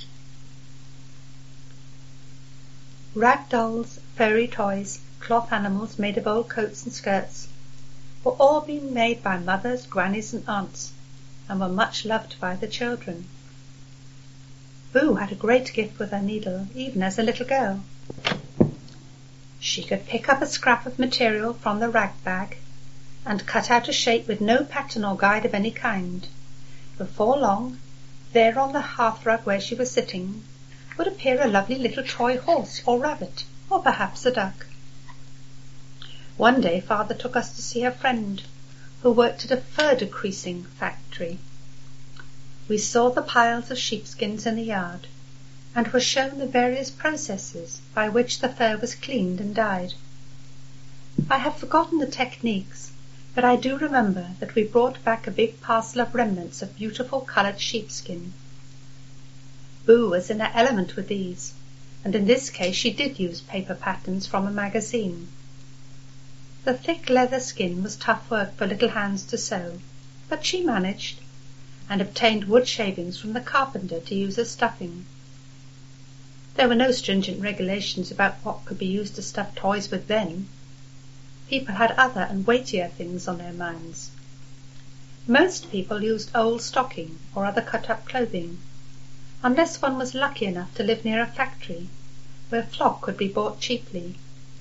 Speaker 1: Rag dolls, furry toys, cloth animals made of old coats and skirts were all being made by mothers, grannies, and aunts, and were much loved by the children. Boo had a great gift with her needle, even as a little girl. She could pick up a scrap of material from the rag bag and cut out a shape with no pattern or guide of any kind. Before long, there on the hearthrug where she was sitting would appear a lovely little toy horse or rabbit, or perhaps a duck. One day Father took us to see a friend who worked at a fur decreasing factory. We saw the piles of sheepskins in the yard, and were shown the various processes by which the fur was cleaned and dyed. I have forgotten the techniques, but I do remember that we brought back a big parcel of remnants of beautiful coloured sheepskin. Boo was in her element with these, and in this case she did use paper patterns from a magazine. The thick leather skin was tough work for little hands to sew, but she managed, and obtained wood shavings from the carpenter to use as stuffing. There were no stringent regulations about what could be used to stuff toys with then. People had other and weightier things on their minds. Most people used old stocking or other cut-up clothing, unless one was lucky enough to live near a factory where flock could be bought cheaply.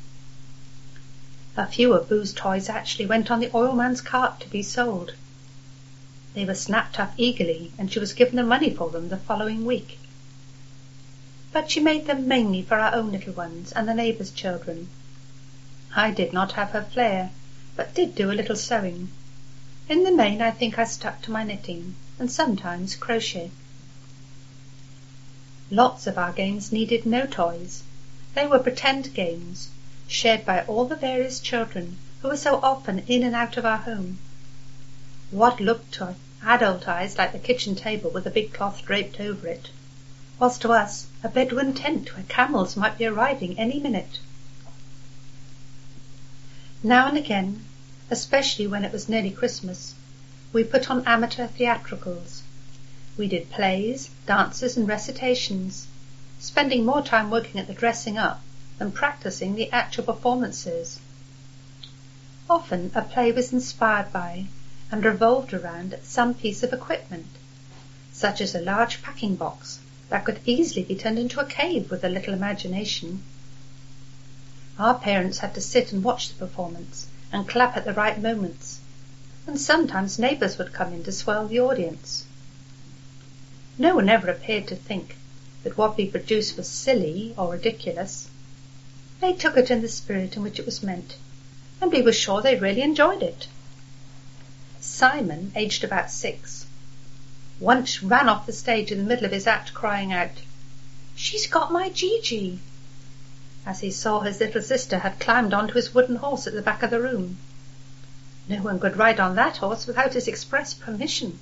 Speaker 1: A few of Boo's toys actually went on the oilman's cart to be sold. They were snapped up eagerly, and she was given the money for them the following week. But she made them mainly for our own little ones and the neighbours' children. I did not have her flair, but did do a little sewing. In the main I think I stuck to my knitting, and sometimes crochet. Lots of our games needed no toys. They were pretend games, shared by all the various children who were so often in and out of our home. What looked to adult eyes like the kitchen table with a big cloth draped over it was to us a Bedouin tent where camels might be arriving any minute. Now and again, especially when it was nearly Christmas, we put on amateur theatricals. We did plays, dances, and recitations, spending more time working at the dressing up than practicing the actual performances. Often a play was inspired by and revolved around some piece of equipment, such as a large packing box that could easily be turned into a cave with a little imagination. Our parents had to sit and watch the performance and clap at the right moments, and sometimes neighbours would come in to swell the audience. No one ever appeared to think that what we produced was silly or ridiculous. They took it in the spirit in which it was meant, and we were sure they really enjoyed it. Simon, aged about 6, once ran off the stage in the middle of his act crying out, "She's got my Gigi," as he saw his little sister had climbed onto his wooden horse at the back of the room. No one could ride on that horse without his express permission.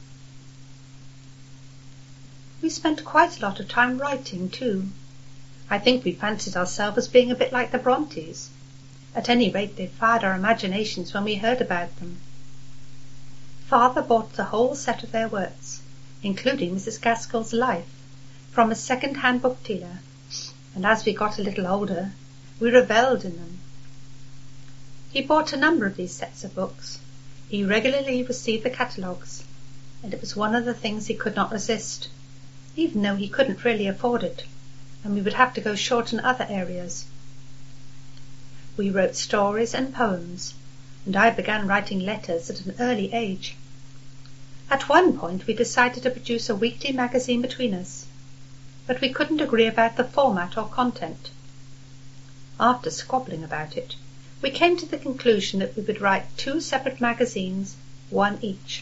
Speaker 1: We spent quite a lot of time writing, too. I think we fancied ourselves as being a bit like the Brontes. At any rate, they fired our imaginations when we heard about them. Father bought the whole set of their works, including Mrs. Gaskell's Life, from a second-hand book dealer, and as we got a little older, we revelled in them. He bought a number of these sets of books. He regularly received the catalogues, and it was one of the things he could not resist, even though he couldn't really afford it, and we would have to go short in other areas. We wrote stories and poems, and I began writing letters at an early age. At one point we decided to produce a weekly magazine between us, but we couldn't agree about the format or content. After squabbling about it, we came to the conclusion that we would write 2 separate magazines, one each.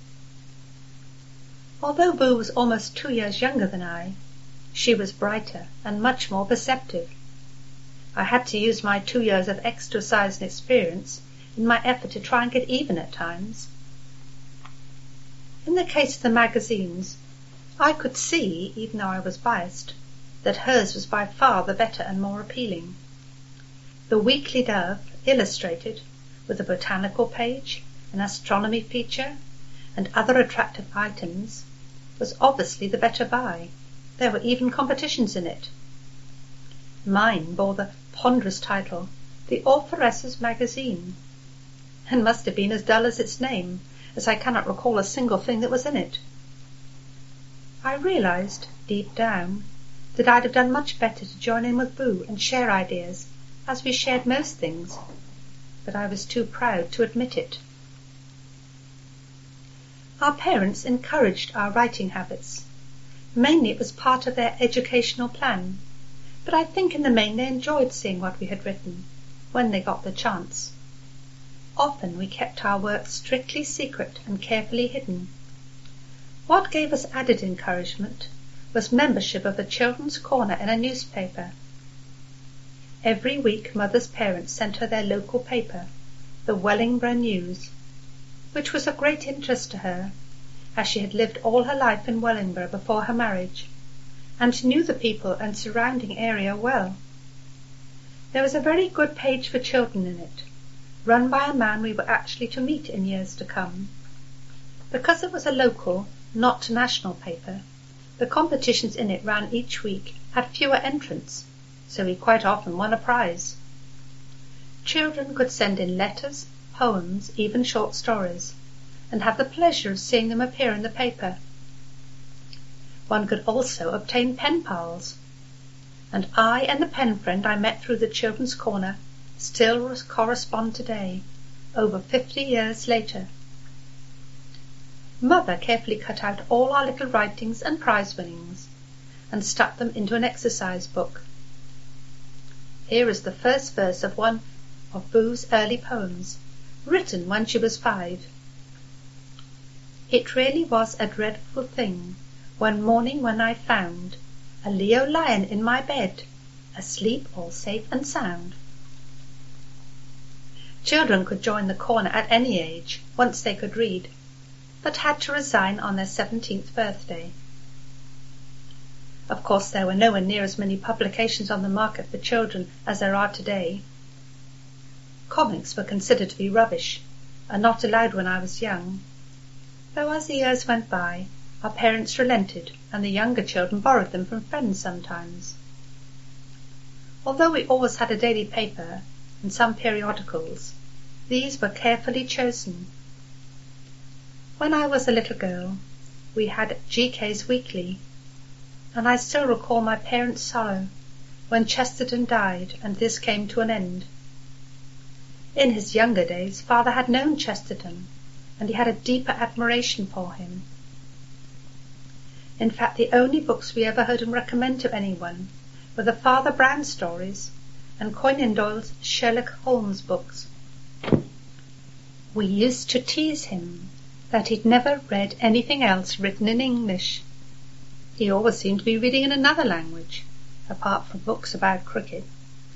Speaker 1: Although Boo was almost 2 years younger than I, she was brighter and much more perceptive. I had to use my 2 years of exercise and experience in my effort to try and get even at times. In the case of the magazines, I could see, even though I was biased, that hers was by far the better and more appealing. The Weekly Dove, illustrated, with a botanical page, an astronomy feature, and other attractive items, was obviously the better buy. There were even competitions in it. Mine bore the ponderous title, The Authoress's Magazine, and must have been as dull as its name, as I cannot recall a single thing that was in it. I realized, deep down, that I'd have done much better to join in with Boo and share ideas, as we shared most things, but I was too proud to admit it. Our parents encouraged our writing habits. Mainly it was part of their educational plan, but I think in the main they enjoyed seeing what we had written, when they got the chance. Often we kept our work strictly secret and carefully hidden. What gave us added encouragement was membership of the Children's Corner in a newspaper. Every week Mother's parents sent her their local paper, the Wellingborough News, which was of great interest to her, as she had lived all her life in Wellingborough before her marriage, and knew the people and surrounding area well. There was a very good page for children in it, run by a man we were actually to meet in years to come. Because it was a local, not national paper, the competitions in it ran each week had fewer entrants, so we quite often won a prize. Children could send in letters, poems, even short stories, and have the pleasure of seeing them appear in the paper. One could also obtain pen pals, and I and the pen friend I met through the Children's Corner still correspond today, over 50 years later. Mother carefully cut out all our little writings and prize winnings, and stuck them into an exercise book. Here is the first verse of one of Boo's early poems, written when she was 5. It really was a dreadful thing, one morning when I found a Leo lion in my bed, asleep all safe and sound. Children could join the corner at any age, once they could read, but had to resign on their 17th birthday. Of course, there were nowhere near as many publications on the market for children as there are today. Comics were considered to be rubbish, and not allowed when I was young, though as the years went by, our parents relented, and the younger children borrowed them from friends sometimes. Although we always had a daily paper and some periodicals, these were carefully chosen. When I was a little girl, we had GK's Weekly, and I still recall my parents' sorrow when Chesterton died and this came to an end. In his younger days, Father had known Chesterton, and he had a deeper admiration for him. In fact, the only books we ever heard him recommend to anyone were the Father Brown stories and Conan Doyle's Sherlock Holmes books. We used to tease him that he'd never read anything else written in English. He always seemed to be reading in another language, apart from books about cricket.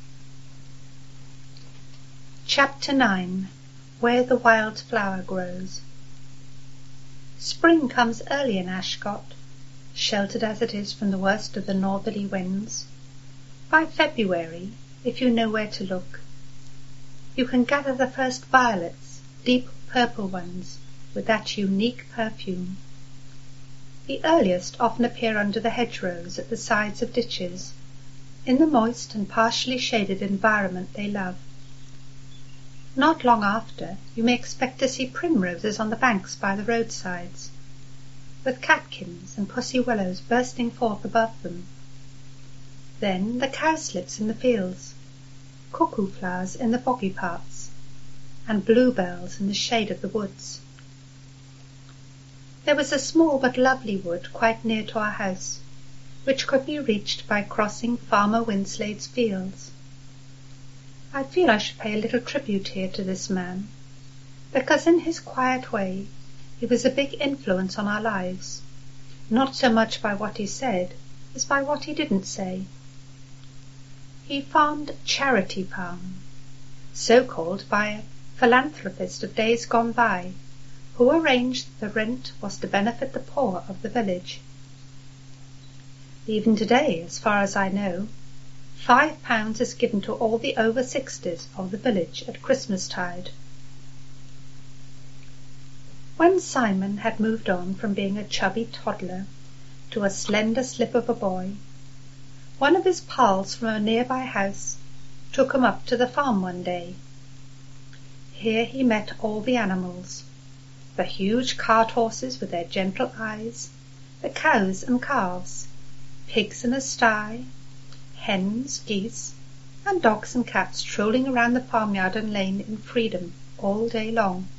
Speaker 1: Chapter 9. Where the Wild Flower Grows. Spring comes early in Ashcot, sheltered as it is from the worst of the northerly winds. By February, if you know where to look, you can gather the first violets, deep purple ones, with that unique perfume. The earliest often appear under the hedgerows at the sides of ditches, in the moist and partially shaded environment they love. Not long after, you may expect to see primroses on the banks by the roadsides, with catkins and pussy willows bursting forth above them. Then the cowslips in the fields, cuckoo flowers in the boggy parts, and bluebells in the shade of the woods. There was a small but lovely wood quite near to our house, which could be reached by crossing Farmer Winslade's fields. I feel I should pay a little tribute here to this man, because in his quiet way he was a big influence on our lives, not so much by what he said as by what he didn't say. He farmed Charity Farm, so called by a philanthropist of days gone by, who arranged that the rent was to benefit the poor of the village. Even today, as far as I know, £5 is given to all the over 60s of the village at Christmastide. When Simon had moved on from being a chubby toddler to a slender slip of a boy, one of his pals from a nearby house took him up to the farm one day. Here he met all the animals, the huge cart horses with their gentle eyes, the cows and calves, pigs in a sty, hens, geese, and dogs and cats strolling around the farmyard and lane in freedom all day long.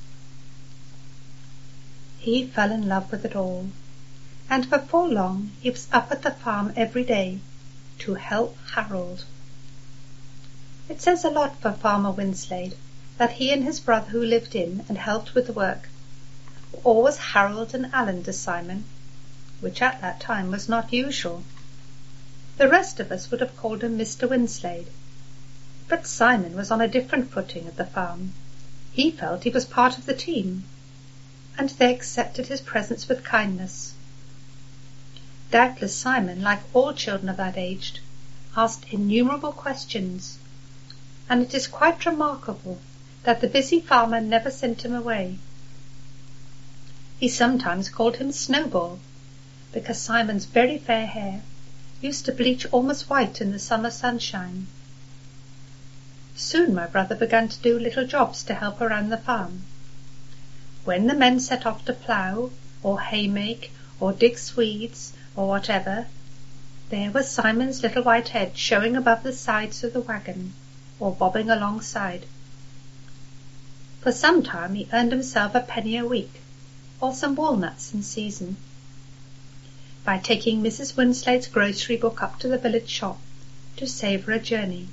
Speaker 1: He fell in love with it all, and before long he was up at the farm every day to help Harold. It says a lot for Farmer Winslade that he and his brother who lived in and helped with the work were always Harold and Alan to Simon, which at that time was not usual. The rest of us would have called him Mr. Winslade, but Simon was on a different footing at the farm. He felt he was part of the team, and they accepted his presence with kindness. Doubtless Simon, like all children of that age, asked innumerable questions, and it is quite remarkable that the busy farmer never sent him away. He sometimes called him Snowball, because Simon's very fair hair used to bleach almost white in the summer sunshine. Soon my brother began to do little jobs to help around the farm. When the men set off to plough, or haymake, or dig weeds, or whatever, there was Simon's little white head showing above the sides of the wagon, or bobbing alongside. For some time he earned himself a penny a week, or some walnuts in season, by taking Mrs. Winslade's grocery book up to the village shop to save her a journey.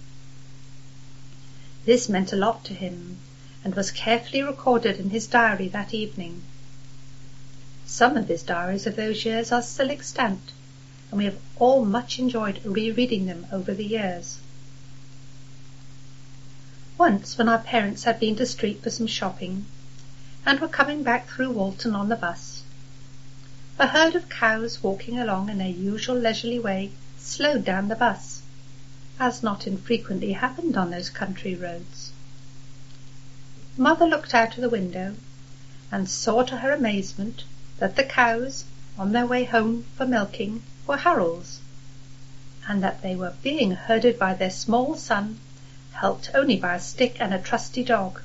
Speaker 1: This meant a lot to him, and was carefully recorded in his diary that evening. Some of his diaries of those years are still extant, and we have all much enjoyed rereading them over the years. Once, when our parents had been to street for some shopping, and were coming back through Walton on the bus, a herd of cows walking along in their usual leisurely way slowed down the bus, as not infrequently happened on those country roads. Mother looked out of the window and saw to her amazement that the cows, on their way home for milking, were Harold's, and that they were being herded by their small son, helped only by a stick and a trusty dog.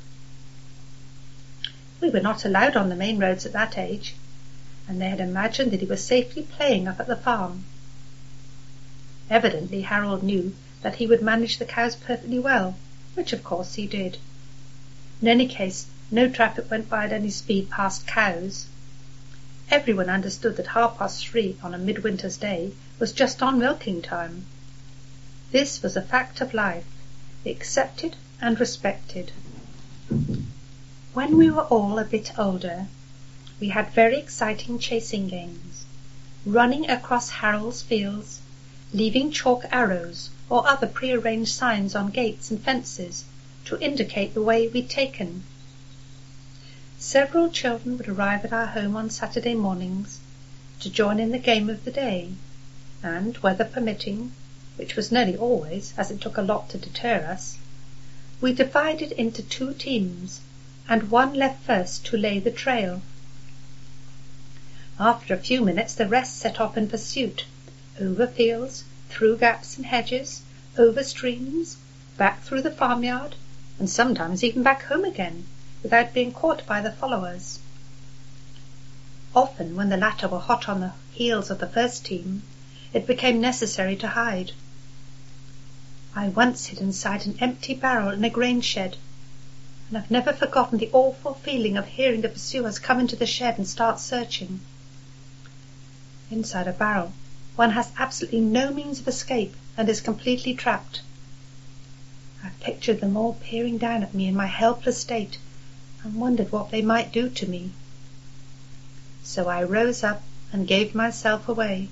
Speaker 1: We were not allowed on the main roads at that age, and they had imagined that he was safely playing up at the farm. Evidently Harold knew that he would manage the cows perfectly well, which of course he did. In any case, no traffic went by at any speed past cows. Everyone understood that 3:30 on a midwinter's day was just on milking time. This was a fact of life, accepted and respected. When we were all a bit older, we had very exciting chasing games, running across Harold's fields, leaving chalk arrows or other prearranged signs on gates and fences to indicate the way we'd taken. Several children would arrive at our home on Saturday mornings to join in the game of the day, and, weather permitting, which was nearly always, as it took a lot to deter us, we divided into 2 teams, and one left first to lay the trail. After a few minutes the rest set off in pursuit, over fields, through gaps and hedges, over streams, back through the farmyard, and sometimes even back home again, without being caught by the followers. Often, when the latter were hot on the heels of the first team, it became necessary to hide. I once hid inside an empty barrel in a grain shed, and I've never forgotten the awful feeling of hearing the pursuers come into the shed and start searching. Inside a barrel, one has absolutely no means of escape and is completely trapped. I've pictured them all peering down at me in my helpless state and wondered what they might do to me. So I rose up and gave myself away.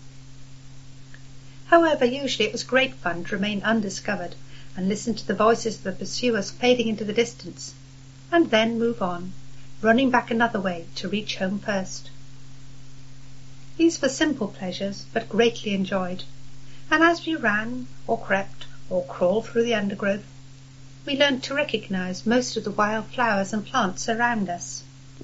Speaker 1: However, usually it was great fun to remain undiscovered and listen to the voices of the pursuers fading into the distance, and then move on, running back another way to reach home first. These were simple pleasures, but greatly enjoyed, and as we ran, or crept, or crawled through the undergrowth, we learnt to recognize most of the wild flowers and plants around us.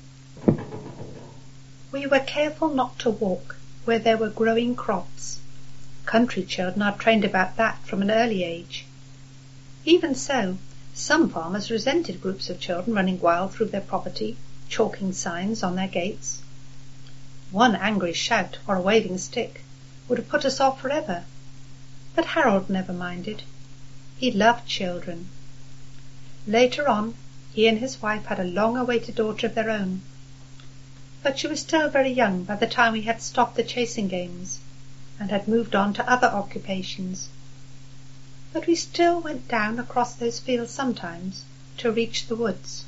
Speaker 1: We were careful not to walk where there were growing crops. Country children are trained about that from an early age. Even so, some farmers resented groups of children running wild through their property, chalking signs on their gates. One angry shout or a waving stick would have put us off forever, but Harold never minded. He loved children. Later on, he and his wife had a long-awaited daughter of their own, but she was still very young by the time we had stopped the chasing games and had moved on to other occupations. But we still went down across those fields sometimes to reach the woods.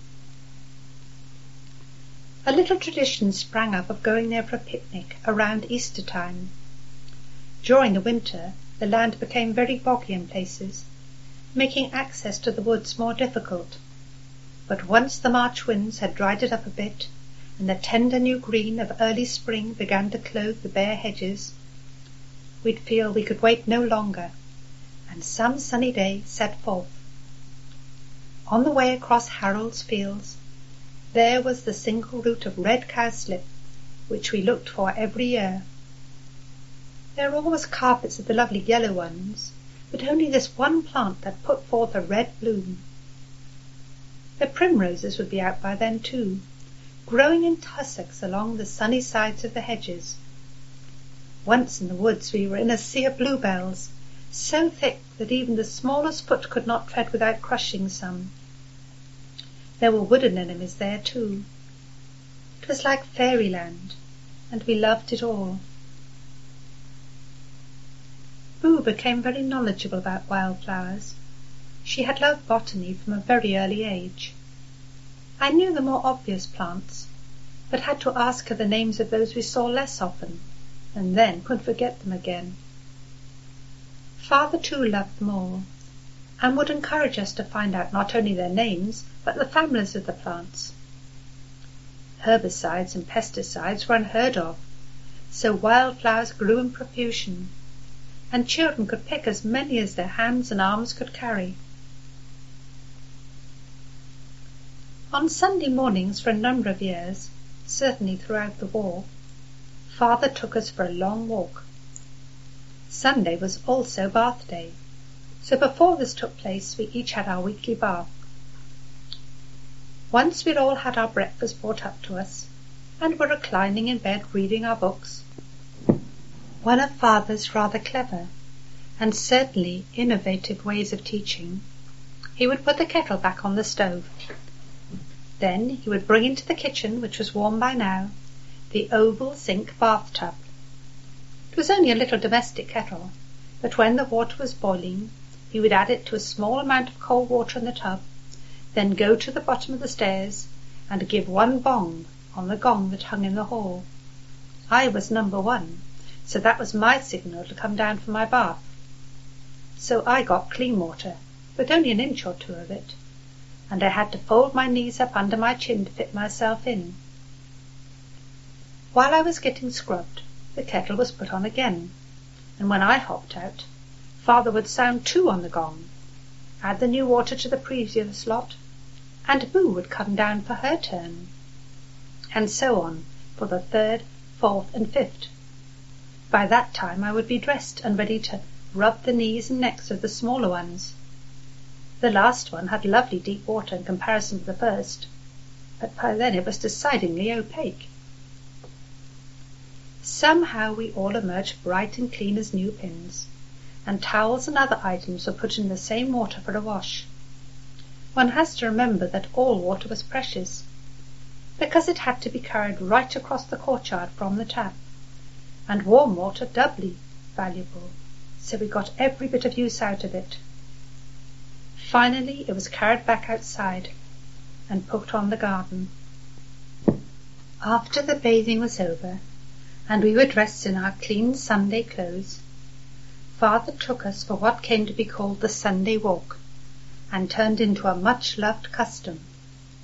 Speaker 1: A little tradition sprang up of going there for a picnic around Easter time. During the winter, the land became very boggy in places, making access to the woods more difficult. But once the March winds had dried it up a bit, and the tender new green of early spring began to clothe the bare hedges, we'd feel we could wait no longer, and some sunny day set forth. On the way across Harold's fields, there was the single root of red cowslip, which we looked for every year. There were always carpets of the lovely yellow ones, but only this one plant that put forth a red bloom. The primroses would be out by then too, growing in tussocks along the sunny sides of the hedges. Once in the woods we were in a sea of bluebells, so thick that even the smallest foot could not tread without crushing some. There were wood anemones there too. It was like fairyland, and we loved it all. Boo became very knowledgeable about wildflowers. She had loved botany from a very early age. I knew the more obvious plants, but had to ask her the names of those we saw less often, and then could forget them again. Father too loved them all, and would encourage us to find out not only their names, but the families of the plants. Herbicides and pesticides were unheard of, so wildflowers grew in profusion, and children could pick as many as their hands and arms could carry. On Sunday mornings for a number of years, certainly throughout the war, Father took us for a long walk. Sunday was also bath day, so before this took place we each had our weekly bath. Once we'd all had our breakfast brought up to us, and were reclining in bed reading our books, one of Father's rather clever and certainly innovative ways of teaching, he would put the kettle back on the stove. Then he would bring into the kitchen, which was warm by now, the oval zinc bathtub. It was only a little domestic kettle, but when the water was boiling, he would add it to a small amount of cold water in the tub, then go to the bottom of the stairs and give one bong on the gong that hung in the hall. I was number 1, so that was my signal to come down for my bath. So I got clean water, but only an inch or 2 of it, and I had to fold my knees up under my chin to fit myself in. While I was getting scrubbed, the kettle was put on again, and when I hopped out, Father would sound 2 on the gong, add the new water to the previous lot, and Boo would come down for her turn, and so on for the 3rd, 4th, and 5th. By that time I would be dressed and ready to rub the knees and necks of the smaller ones. The last one had lovely deep water in comparison to the first, but by then it was decidedly opaque. Somehow we all emerged bright and clean as new pins, and towels and other items were put in the same water for a wash. One has to remember that all water was precious, because it had to be carried right across the courtyard from the tap, and warm water doubly valuable, so we got every bit of use out of it. Finally it was carried back outside and put on the garden. After the bathing was over, and we were dressed in our clean Sunday clothes, Father took us for what came to be called the Sunday walk, and turned into a much-loved custom.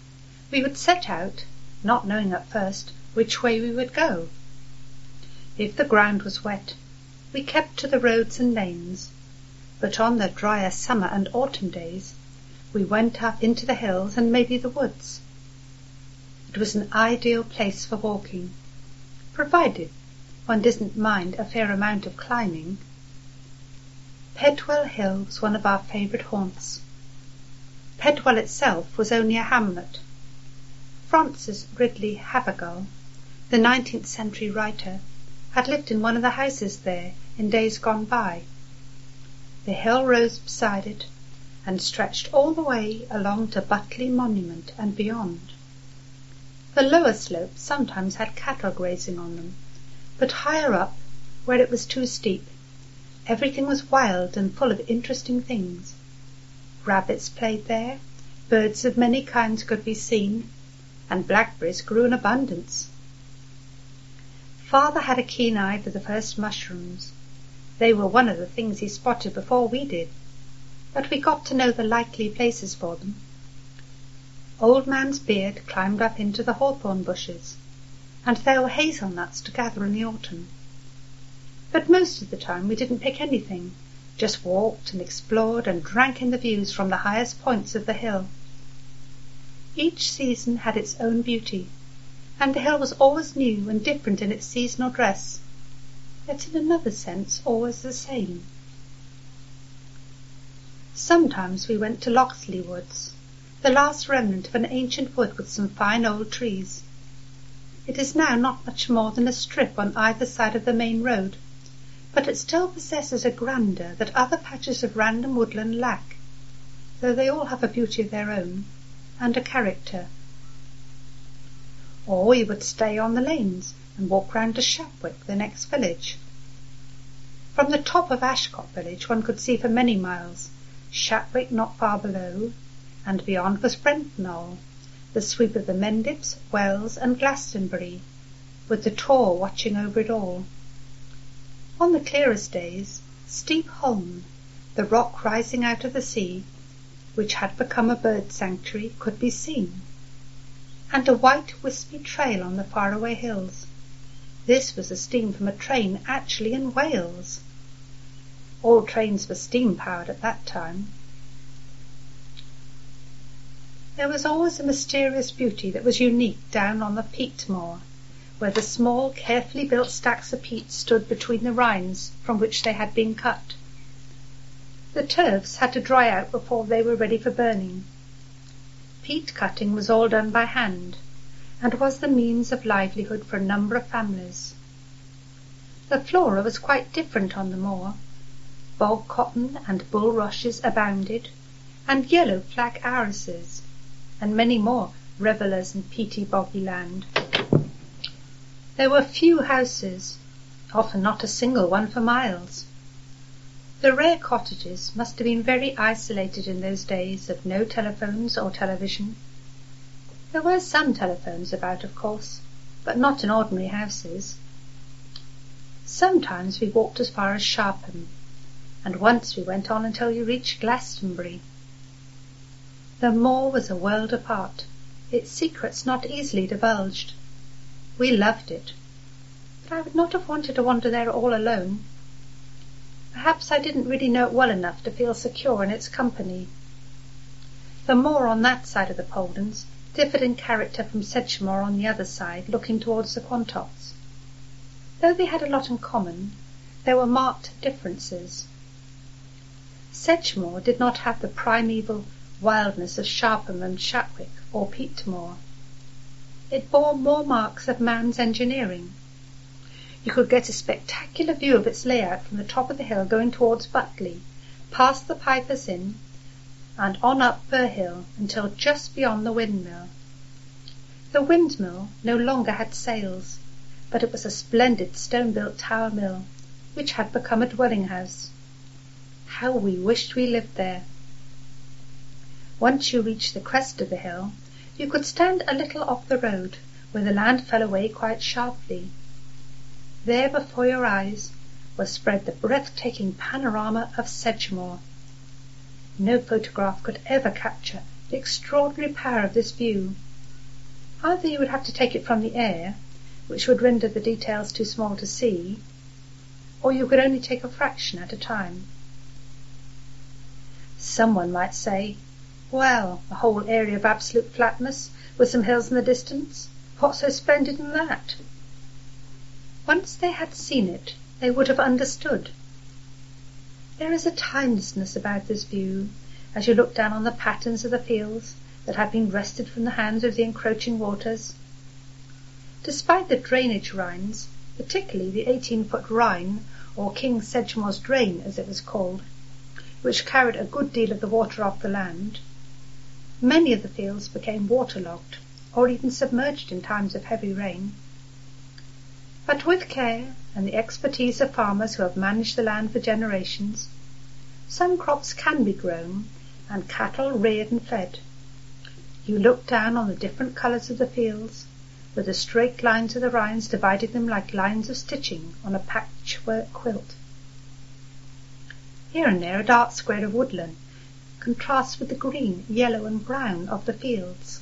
Speaker 1: We would set out, not knowing at first which way we would go. If the ground was wet, we kept to the roads and lanes, but on the drier summer and autumn days we went up into the hills and maybe the woods. It was an ideal place for walking, provided one didn't mind a fair amount of climbing. Pedwell Hill was one of our favourite haunts. Pedwell itself was only a hamlet. Francis Ridley Havergal, the 19th century writer, had lived in one of the houses there in days gone by. The hill rose beside it and stretched all the way along to Butley Monument and beyond. The lower slopes sometimes had cattle grazing on them, but higher up, where it was too steep, everything was wild and full of interesting things. Rabbits played there, birds of many kinds could be seen, and blackberries grew in abundance. Father had a keen eye for the first mushrooms. They were one of the things he spotted before we did, but we got to know the likely places for them. Old Man's Beard climbed up into the hawthorn bushes, and there were hazelnuts to gather in the autumn. But most of the time we didn't pick anything, just walked and explored and drank in the views from the highest points of the hill. Each season had its own beauty, and the hill was always new and different in its seasonal dress, yet in another sense always the same. Sometimes we went to Locksley Woods, the last remnant of an ancient wood with some fine old trees. It is now not much more than a strip on either side of the main road, but it still possesses a grandeur that other patches of random woodland lack, though they all have a beauty of their own, and a character. Or we would stay on the lanes and walk round to Shapwick, the next village. From the top of Ashcott village one could see for many miles Shapwick not far below, and beyond was Brentnall, the sweep of the Mendips, Wells, and Glastonbury, with the Tor watching over it all. On the clearest days, Steep Holm, the rock rising out of the sea, which had become a bird sanctuary, could be seen, and a white wispy trail on the faraway hills. This was the steam from a train actually in Wales. All trains were steam-powered at that time. There was always a mysterious beauty that was unique down on the peat moor, where the small, carefully built stacks of peat stood between the rines from which they had been cut. The turfs had to dry out before they were ready for burning. Peat cutting was all done by hand, and was the means of livelihood for a number of families. The flora was quite different on the moor. Bog cotton and bulrushes abounded, and yellow flag irises, and many more revellers in peaty boggy land. There were few houses, often not a single one for miles. The rare cottages must have been very isolated in those days of no telephones or television. There were some telephones about, of course, but not in ordinary houses. Sometimes we walked as far as Sharpham, and once we went on until we reached Glastonbury. The moor was a world apart, its secrets not easily divulged. We loved it, but I would not have wanted to wander there all alone. Perhaps I didn't really know it well enough to feel secure in its company. The moor on that side of the Poldens differed in character from Sedgemoor on the other side, looking towards the Quantocks. Though they had a lot in common, there were marked differences. Sedgemoor did not have the primeval wildness of Sharpham and Shapwick or Peatmoor. It bore more marks of man's engineering. You could get a spectacular view of its layout from the top of the hill going towards Butley, past the Piper's Inn, and on up Burr Hill until just beyond the windmill. The windmill no longer had sails, but it was a splendid stone-built tower mill, which had become a dwelling-house. How we wished we lived there! Once you reached the crest of the hill, you could stand a little off the road, where the land fell away quite sharply. There before your eyes was spread the breathtaking panorama of Sedgemoor. No photograph could ever capture the extraordinary power of this view, Either you would have to take it from the air, which would render the details too small to see, or you could only take a fraction at a time. Someone might say, well, a whole area of absolute flatness, with some hills in the distance, what so splendid in that? Once they had seen it, they would have understood. There is a timelessness about this view, as you look down on the patterns of the fields that have been wrested from the hands of the encroaching waters. Despite the drainage Rhines, particularly the 18-foot Rhine, or King Sedgemoor's Drain as it was called, which carried a good deal of the water off the land, many of the fields became waterlogged or even submerged in times of heavy rain. But with care and the expertise of farmers who have managed the land for generations, some crops can be grown and cattle reared and fed. You look down on the different colours of the fields, with the straight lines of the Rhines dividing them like lines of stitching on a patchwork quilt. Here and there a dark square of woodland contrasts with the green, yellow and brown of the fields.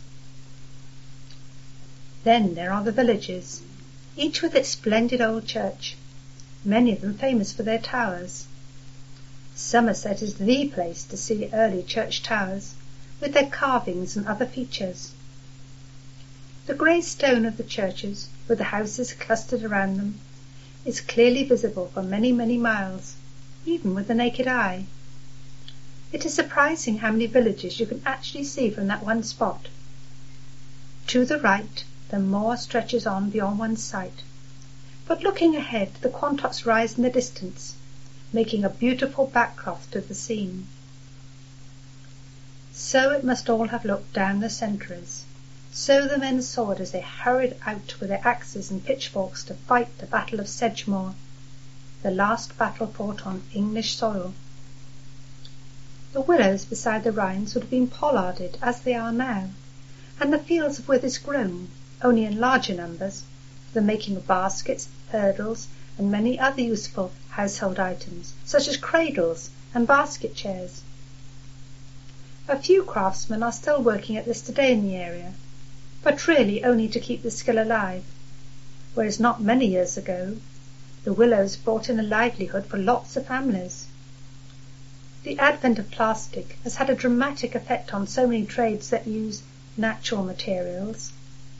Speaker 1: Then there are the villages, each with its splendid old church, many of them famous for their towers. Somerset is the place to see early church towers, with their carvings and other features. The grey stone of the churches, with the houses clustered around them, is clearly visible for many, many miles, even with the naked eye. It is surprising how many villages you can actually see from that one spot. To the right, the moor stretches on beyond one's sight, but looking ahead, the Quantocks rise in the distance, making a beautiful backcloth to the scene. So it must all have looked down the centuries. So the men saw it as they hurried out with their axes and pitchforks to fight the Battle of Sedgemoor, the last battle fought on English soil. The willows beside the Rhines would have been pollarded as they are now, and the fields of withers grown, only in larger numbers, for the making of baskets, hurdles, and many other useful household items, such as cradles and basket chairs. A few craftsmen are still working at this today in the area, but really only to keep the skill alive, whereas not many years ago the willows brought in a livelihood for lots of families. The advent of plastic has had a dramatic effect on so many trades that use natural materials.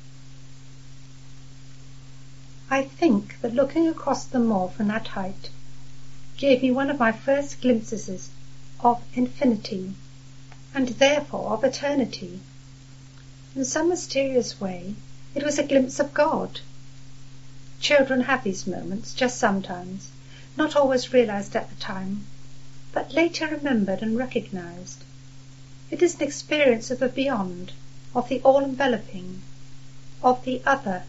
Speaker 1: I think that looking across the moor from that height gave me one of my first glimpses of infinity, and therefore of eternity. In some mysterious way, it was a glimpse of God. Children have these moments, just sometimes, not always realized at the time, but later remembered and recognized. It is an experience of the beyond, of the all-enveloping, of the other.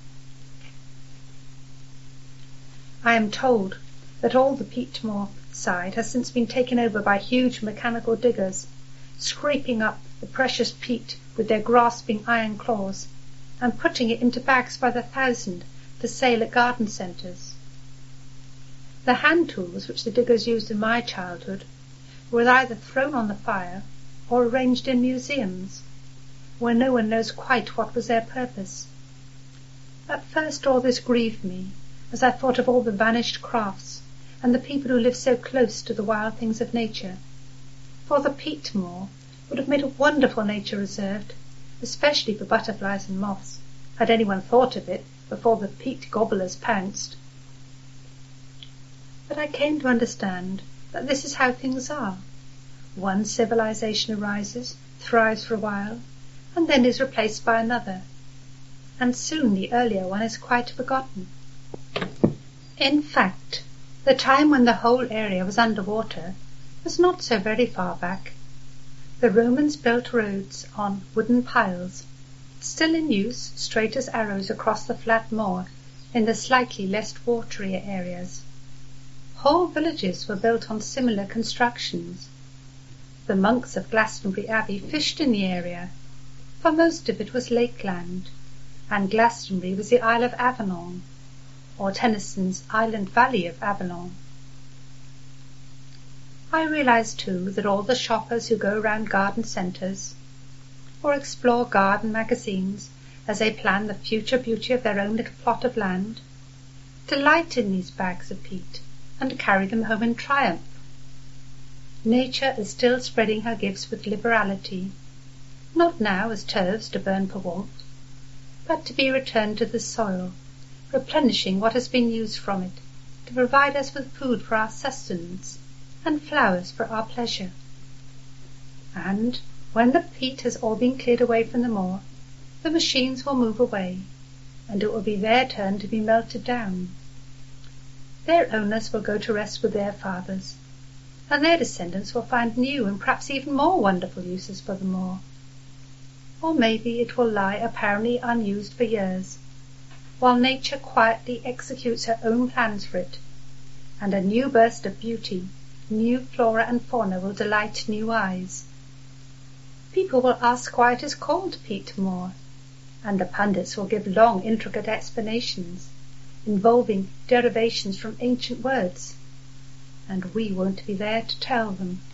Speaker 1: I am told that all the Peatmore side has since been taken over by huge mechanical diggers, scraping up the precious peat with their grasping iron claws and putting it into bags by the thousand for sale at garden centres. The hand tools which the diggers used in my childhood were either thrown on the fire or arranged in museums, where no one knows quite what was their purpose. At first all this grieved me, as I thought of all the vanished crafts and the people who lived so close to the wild things of nature, for the Peatmore would have made a wonderful nature reserve, especially for butterflies and moths, had anyone thought of it before the peat gobblers pounced. But I came to understand that this is how things are. One civilization arises, thrives for a while, and then is replaced by another, and soon the earlier one is quite forgotten. In fact, the time when the whole area was under water was not so very far back. The Romans built roads on wooden piles, still in use, straight as arrows across the flat moor in the slightly less watery areas. Whole villages were built on similar constructions. The monks of Glastonbury Abbey fished in the area, for most of it was lakeland, and Glastonbury was the Isle of Avalon, or Tennyson's Island Valley of Avalon. I realize too that all the shoppers who go round garden centres, or explore garden magazines as they plan the future beauty of their own little plot of land, delight in these bags of peat and carry them home in triumph. Nature is still spreading her gifts with liberality, not now as turfs to burn for warmth, but to be returned to the soil, replenishing what has been used from it, to provide us with food for our sustenance and flowers for our pleasure. And when the peat has all been cleared away from the moor, the machines will move away, and it will be their turn to be melted down. Their owners will go to rest with their fathers, and their descendants will find new and perhaps even more wonderful uses for the moor. Or maybe it will lie apparently unused for years, while nature quietly executes her own plans for it, and a new burst of beauty, new flora and fauna will delight new eyes. People will ask why it is called Peat Moor, and the pundits will give long, intricate explanations, involving derivations from ancient words, and we won't be there to tell them.